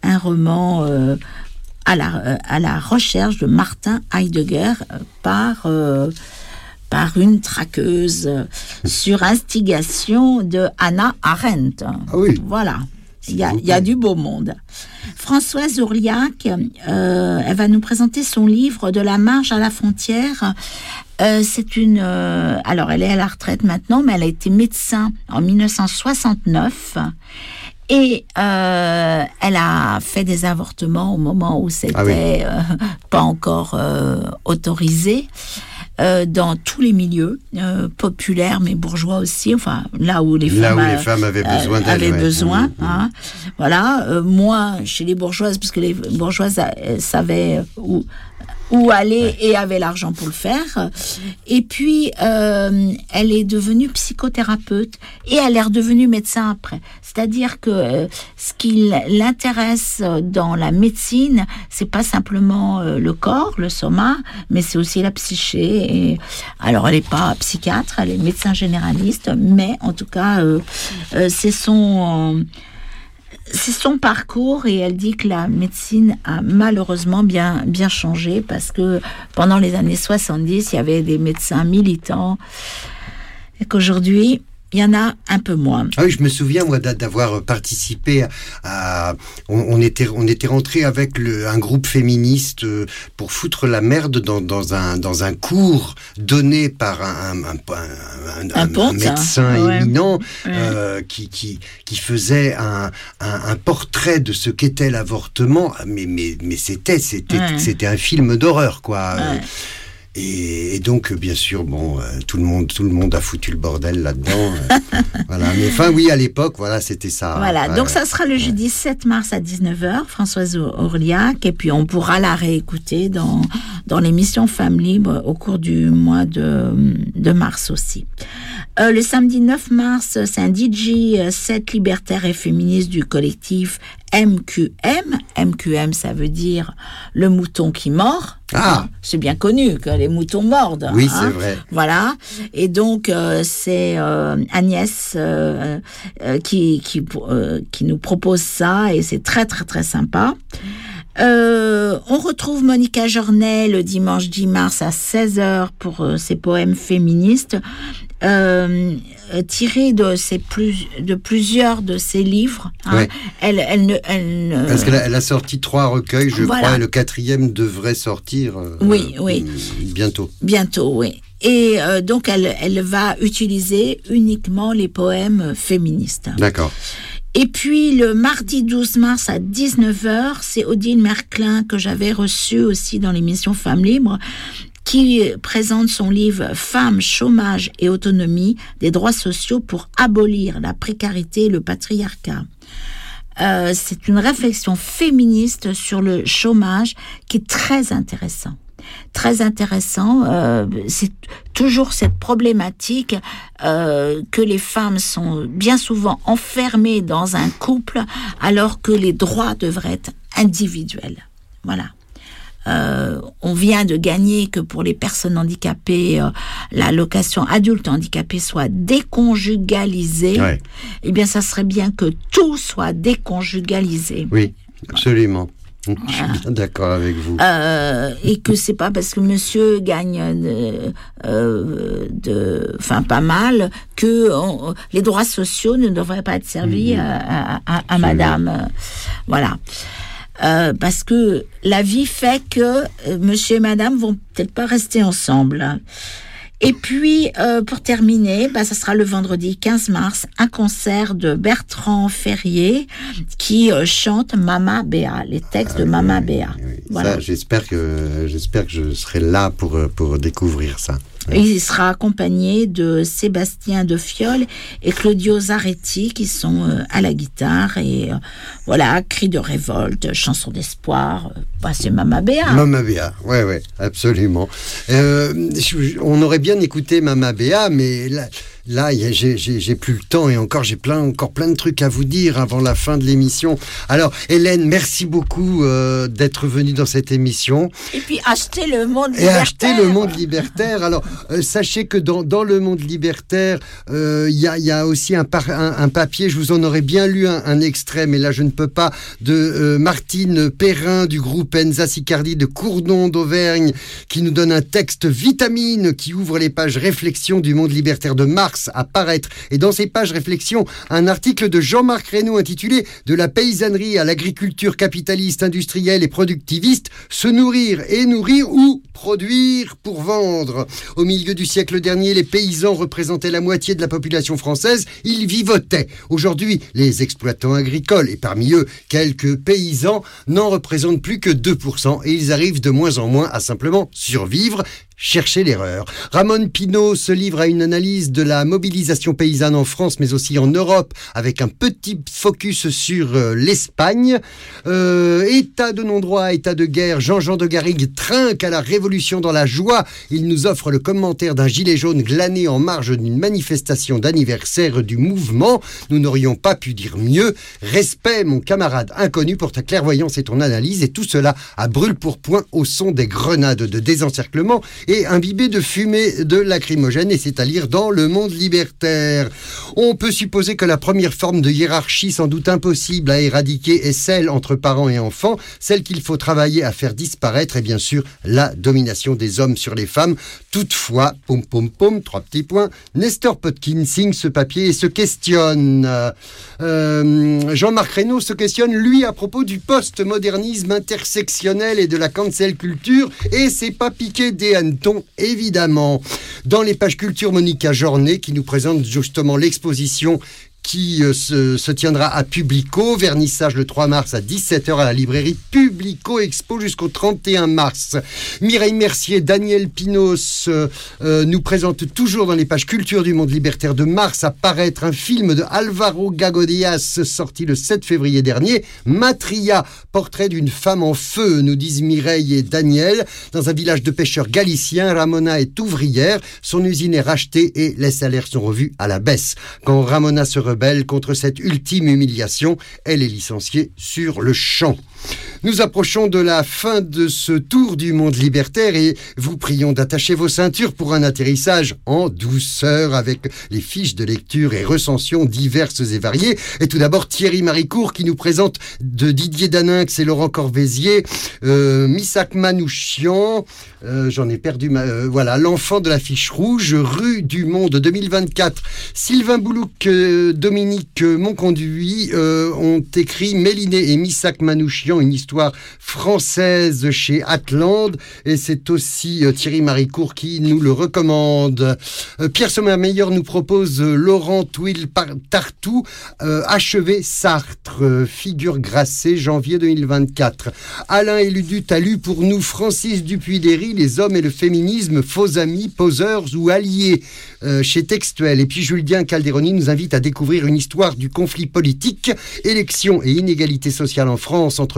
à la recherche de Martin Heidegger par une traqueuse sur instigation de Hannah Arendt. Ah oui. Voilà. Il y a du beau monde. Françoise Ourliac, elle va nous présenter son livre De la marge à la frontière. C'est alors elle est à la retraite maintenant, mais elle a été médecin en 1969. Et elle a fait des avortements au moment où c'était pas encore autorisé dans tous les milieux populaires mais bourgeois aussi, enfin là où les femmes avaient besoin d'elle. Hein. Voilà, moins chez les bourgeoises puisque les bourgeoises savaient où aller et avait l'argent pour le faire. Et puis, elle est devenue psychothérapeute et elle est redevenue médecin après. C'est-à-dire que ce qui l'intéresse dans la médecine, c'est pas simplement le corps, le soma, mais c'est aussi la psyché. Et, alors, elle n'est pas psychiatre, elle est médecin généraliste, mais en tout cas, c'est son parcours et elle dit que la médecine a malheureusement bien changé parce que pendant les années 70, il y avait des médecins militants et qu'aujourd'hui, il y en a un peu moins. Ah oui, je me souviens, moi, d'avoir participé à... On était rentré avec un groupe féministe pour foutre la merde dans un cours donné par un médecin éminent qui faisait un portrait de ce qu'était l'avortement. Mais c'était un film d'horreur, quoi. Ouais. Et donc, bien sûr, bon, tout le monde a foutu le bordel là-dedans. Voilà. Mais enfin, oui, à l'époque, voilà, c'était ça. Voilà. Donc, ça sera le jeudi 7 mars à 19h, Françoise Ourliac. Et puis, on pourra la réécouter dans l'émission Femmes Libres au cours du mois de mars aussi. Le samedi 9 mars, c'est un DJ set libertaire et féministe du collectif MQM. MQM, ça veut dire le mouton qui mord. Ah, c'est bien connu que les moutons mordent. Oui, c'est vrai. Voilà. Et donc, c'est Agnès qui nous propose ça et c'est très, très, très sympa. On retrouve Monica Jornet le dimanche 10 mars à 16h pour ses poèmes féministes. Tiré de plusieurs de ses livres. Hein. Ouais. Elle Parce qu'elle a sorti 3 recueils, je crois, et le 4e devrait sortir bientôt. Bientôt, oui. Et donc, elle va utiliser uniquement les poèmes féministes. D'accord. Et puis, le mardi 12 mars à 19h, c'est Odile Merclin que j'avais reçue aussi dans l'émission Femmes Libres, qui présente son livre « Femmes, chômage et autonomie, des droits sociaux pour abolir la précarité et le patriarcat ». C'est une réflexion féministe sur le chômage qui est très intéressant. Très intéressant, c'est toujours cette problématique que les femmes sont bien souvent enfermées dans un couple alors que les droits devraient être individuels. Voilà. on vient de gagner que pour les personnes handicapées, l'allocation adulte handicapé soit déconjugalisée, eh bien, ça serait bien que tout soit déconjugalisé. Oui, absolument. Je suis bien d'accord avec vous. Et que c'est pas parce que monsieur gagne pas mal que les droits sociaux ne devraient pas être servis à madame. Voilà. Parce que la vie fait que monsieur et madame vont peut-être pas rester ensemble. Et puis, pour terminer, ça sera le vendredi 15 mars, un concert de Bertrand Ferrier qui chante Mama Béa, les textes de Mama Béa. Oui. Voilà. Ça, j'espère que je serai là pour découvrir ça. Et il sera accompagné de Sébastien de Fiol et Claudio Zaretti qui sont à la guitare et voilà, cris de révolte, chansons d'espoir, c'est Mama Béa. Mama Béa, ouais, absolument. On aurait bien écouté Mama Béa, mais là, j'ai plus le temps et j'ai encore plein de trucs à vous dire avant la fin de l'émission. Alors, Hélène, merci beaucoup d'être venue dans cette émission. Et puis, achetez le Monde Libertaire. Et achetez le Monde Libertaire. Alors, sachez que dans le Monde Libertaire, il y a aussi un papier, je vous en aurais bien lu un extrait, mais là, je ne peux pas, de Martine Perrin du groupe Enza Sicardi de Courdon d'Auvergne, qui nous donne un texte vitamine qui ouvre les pages réflexion du Monde Libertaire de mars à paraître. Et dans ces pages réflexion, un article de Jean-Marc Reynaud intitulé « De la paysannerie à l'agriculture capitaliste, industrielle et productiviste, se nourrir et nourrir ou produire pour vendre ». Au milieu du siècle dernier, les paysans représentaient la moitié de la population française. Ils vivotaient. Aujourd'hui, les exploitants agricoles, et parmi eux, quelques paysans, n'en représentent plus que 2%, et ils arrivent de moins en moins à simplement survivre. Cherchez l'erreur. Ramon Pinault se livre à une analyse de la mobilisation paysanne en France, mais aussi en Europe, avec un petit focus sur l'Espagne. État de non-droit, état de guerre, Jean-Jean de Garrigue trinque à la révolution dans la joie. Il nous offre le commentaire d'un gilet jaune glané en marge d'une manifestation d'anniversaire du mouvement. Nous n'aurions pas pu dire mieux. Respect, mon camarade inconnu, pour ta clairvoyance et ton analyse, et tout cela à brûle-pourpoint au son des grenades de désencerclement et imbibé de fumée de lacrymogène, et c'est à lire dans Le Monde Libertaire. On peut supposer que la première forme de hiérarchie, sans doute impossible à éradiquer, est celle entre parents et enfants, celle qu'il faut travailler à faire disparaître, et bien sûr la domination des hommes sur les femmes. Toutefois, 3 petits points, Nestor Potkin signe ce papier et se questionne. Jean-Marc Reynaud se questionne, lui, à propos du post-modernisme intersectionnel et de la cancel culture, et c'est pas piqué des hannetons, évidemment. Dans les pages culture, Monica Jornet qui nous présente justement l'exposition qui se tiendra à Publico, vernissage le 3 mars à 17h à la librairie Publico Expo jusqu'au 31 mars. Mireille Mercier, Daniel Pinos nous présente toujours dans les pages culture du Monde Libertaire de mars à paraître un film de Alvaro Gagodias sorti le 7 février dernier, Matria, portrait d'une femme en feu, nous disent Mireille et Daniel. Dans un village de pêcheurs galiciens, Ramona est ouvrière, son usine est rachetée et les salaires sont revus à la baisse. Quand Ramona se rebelle contre cette ultime humiliation, elle est licenciée sur le champ. Nous approchons de la fin de ce tour du Monde Libertaire et vous prions d'attacher vos ceintures pour un atterrissage en douceur avec les fiches de lecture et recensions diverses et variées. Et tout d'abord Thierry Maricourt qui nous présente de Didier Daninx et Laurent Corvézier, Missak Manouchian, j'en ai perdu voilà, L'enfant de la fiche rouge, Rue du Monde 2024. Sylvain Boulouk, Dominique Monconduit ont écrit Méliné et Missak Manouchian, une histoire française chez Atlante, et c'est aussi Thierry Maricourt qui nous le recommande. Pierre Sommermeyer nous propose Laurent Twil Tartou, Achevé Sartre, figure grassée, janvier 2024. Alain Éludut a lu pour nous Francis Dupuy-Déry, Les hommes et le féminisme, faux amis, poseurs ou alliés, chez Textuel. Et puis Julien Calderoni nous invite à découvrir une histoire du conflit politique, élections et inégalités sociales en France entre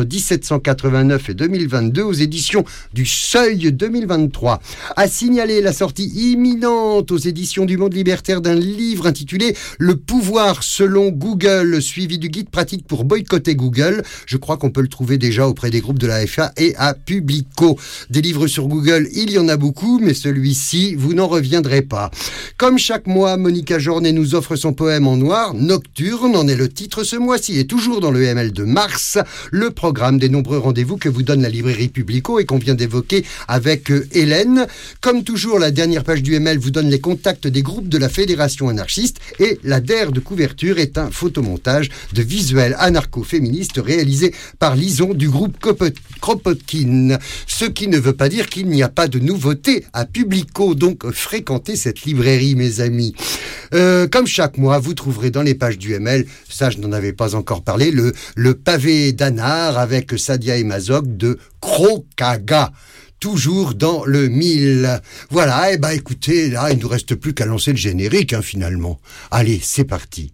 entre 1789 et 2022 aux éditions du Seuil 2023. À signaler la sortie imminente aux éditions du Monde Libertaire d'un livre intitulé « Le pouvoir selon Google », suivi du guide pratique pour boycotter Google. Je crois qu'on peut le trouver déjà auprès des groupes de la FA et à Publico. Des livres sur Google, il y en a beaucoup, mais celui-ci, vous n'en reviendrez pas. Comme chaque mois, Monica Jornet nous offre son poème en noir, Nocturne en est le titre ce mois-ci, et toujours dans le ML de mars, le programme des nombreux rendez-vous que vous donne la librairie Publico et qu'on vient d'évoquer avec Hélène. Comme toujours, la dernière page du ML vous donne les contacts des groupes de la Fédération anarchiste, et la DER de couverture est un photomontage de visuels anarcho-féministes réalisé par Lison du groupe Kropotkin. Ce qui ne veut pas dire qu'il n'y a pas de nouveautés à Publico, donc fréquentez cette librairie, mes amis. Comme chaque mois, vous trouverez dans les pages du ML, ça je n'en avais pas encore parlé, le pavé d'Anard avec Sadia et Mazog de Krokaga. Toujours dans le 1000. Voilà, et écoutez, là, il ne nous reste plus qu'à lancer le générique, finalement. Allez, c'est parti.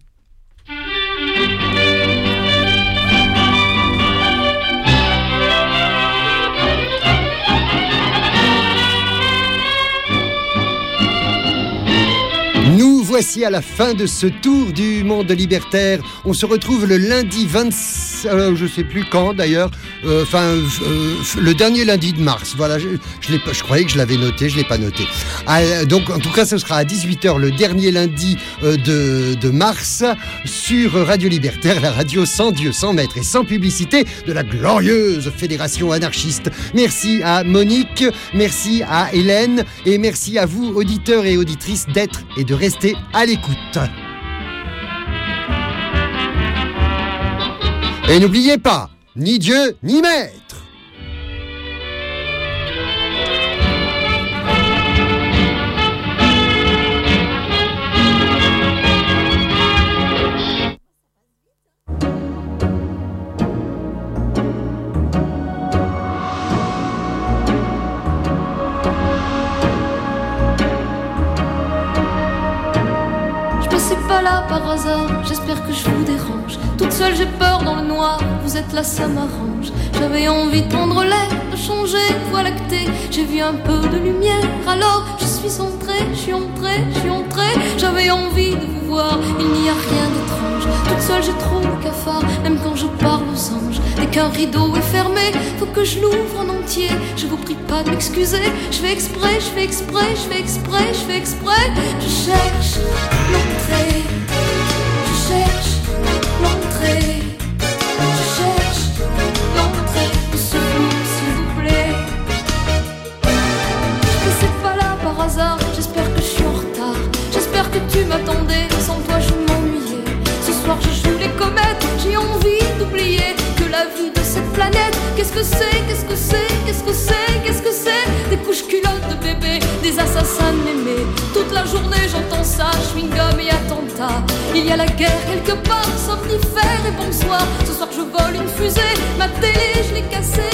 Nous voici à la fin de ce tour du monde libertaire. On se retrouve le lundi 26, je sais plus quand d'ailleurs, le dernier lundi de mars. Voilà, je croyais que je l'avais noté, je l'ai pas noté. Donc en tout cas, ce sera à 18h le dernier lundi de mars sur Radio Libertaire, la radio sans Dieu, sans maître et sans publicité de la glorieuse Fédération anarchiste. Merci à Monique, merci à Hélène et merci à vous, auditeurs et auditrices, d'être et de rester à l'écoute. Et n'oubliez pas, ni Dieu, ni maître. Par hasard, j'espère que je vous dérange. Toute seule j'ai peur dans le noir, vous êtes là ça m'arrange. J'avais envie de prendre l'air, de changer de voie lactée. J'ai vu un peu de lumière, alors je suis entrée, je suis entrée. J'avais envie de vous voir, il n'y a rien d'étrange. Toute seule j'ai trop le cafard, même quand je parle aux anges. Dès qu'un rideau est fermé, faut que je l'ouvre en entier. Je vous prie pas de m'excuser, je fais exprès. Je cherche l'entrée. Je cherche l'entrée de ce flou, s'il vous plaît. Je passais pas là par hasard, j'espère que je suis en retard. J'espère que tu m'attendais, sans toi je m'ennuyais. Ce soir je joue les comètes, j'ai envie d'oublier que la vie de cette planète, qu'est-ce que c'est? Des couches culottes de bébé, des assassins mémés. Toute la journée j'entends ça, chewing-gum et attentat. Il y a la guerre quelque part, somnifère et bonsoir. Ce soir je vole une fusée, ma télé je l'ai cassée.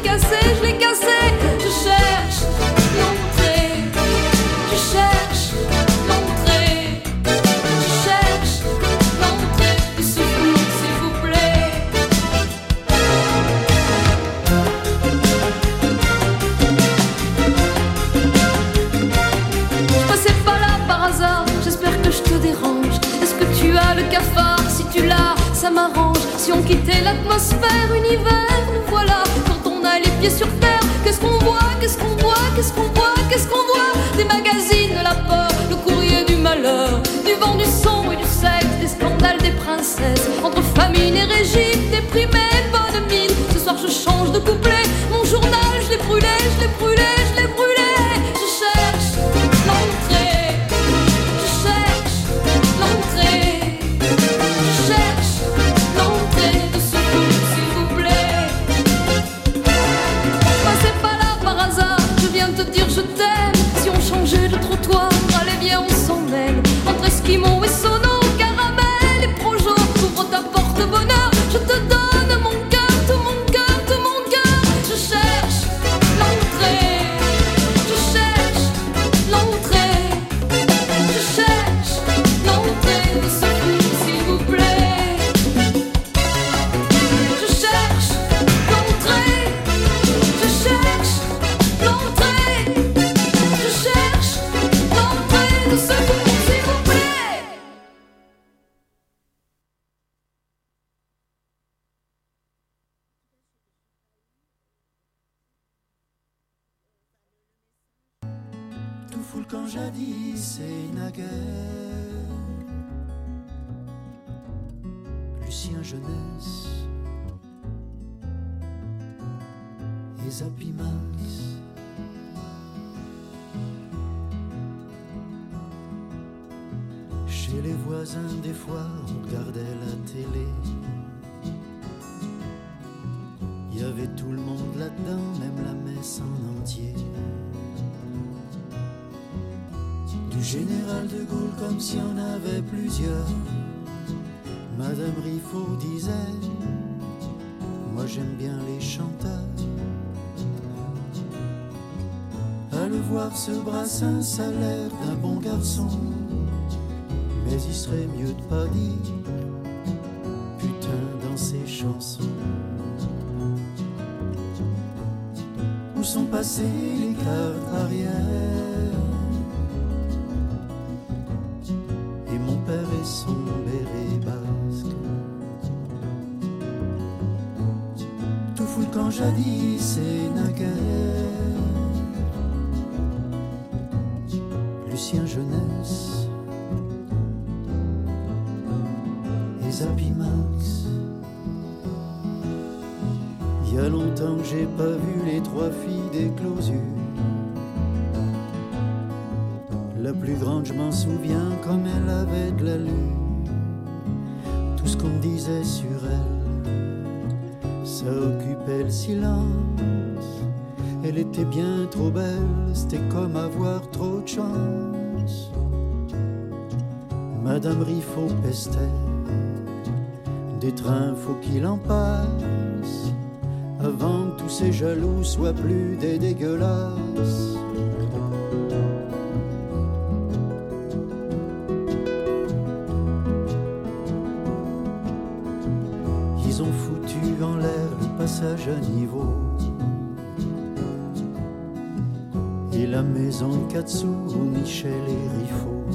Je cherche l'entrée. De ce flou, s'il vous plaît. Je passais pas là par hasard, j'espère que je te dérange. Est-ce que tu as le cafard? Si tu l'as, ça m'arrange. Si on quittait l'atmosphère, univers, nous voilà. Quand on a les pieds sur terre, qu'est-ce qu'on voit? Des magazines de la peur, le courrier du malheur, du vent, du sang et du sexe, des scandales des princesses. Entre famine et régime, déprimé, bonne mine. Ce soir je change de couplet, mon journal je l'ai brûlé. Je cherche l'entrée. De ce flou, s'il vous plaît. Passez pas là par hasard, je viens te dire je t'aime. Si on changeait de trottoir, allez viens on s'en mêle. Entre Esquimaux et Sono, caramel et Projo, ouvre ta porte bonheur, je te donne mon cœur, tout mon cœur. Je cherche l'entrée. De ce flou, s'il vous plaît. Je cherche l'entrée. fou le camp jadis et naguère. Lucien Jeunesse et Zappy Max. Chez les voisins des fois on regardait la télé. Il y avait tout le monde là-dedans, même la messe en entier. Du général de Gaulle comme s'il y en avait plusieurs. Madame Riffaut disait, moi j'aime bien les chanteurs. À le voir ce brassin, ça a l'air d'un bon garçon. Mais il serait mieux de pas dire putain dans ses chansons. Où sont passées les cartes arrière et mon père et son béret basque. Tout fou le camp jadis et naguère. Lucien Jeunesse et Zappy Max. Il y a longtemps que j'ai pas vu les trois filles d'éclosion. La plus grande, je m'en souviens, comme elle avait de l'allure. Tout ce qu'on disait sur elle, ça occupait le silence. Elle était bien trop belle, c'était comme avoir trop de chance. Madame Riffaut pestait, des trains faut qu'il en passe, avant que tous ces jaloux soient plus des dégueulasses. Ils ont foutu en l'air le passage à niveau et la maison de 4 sous où Michel et Riffaut.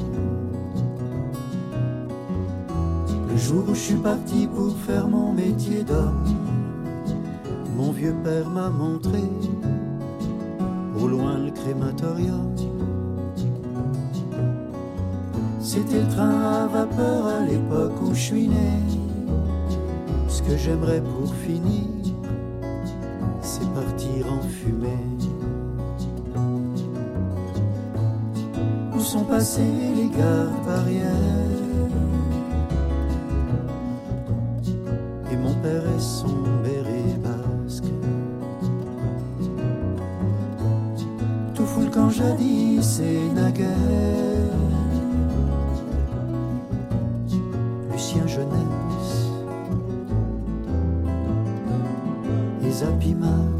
Le jour où je suis parti pour faire mon métier d'homme, mon vieux père m'a montré au loin le crématorium. C'était le train à vapeur à l'époque où je suis né. Ce que j'aimerais pour finir, c'est partir en fumée. Où sont passées les gardes barrières et mon père et son béret basque. Tout fou le camp jadis et naguère. Lucien Jeunesse et Zappy Max.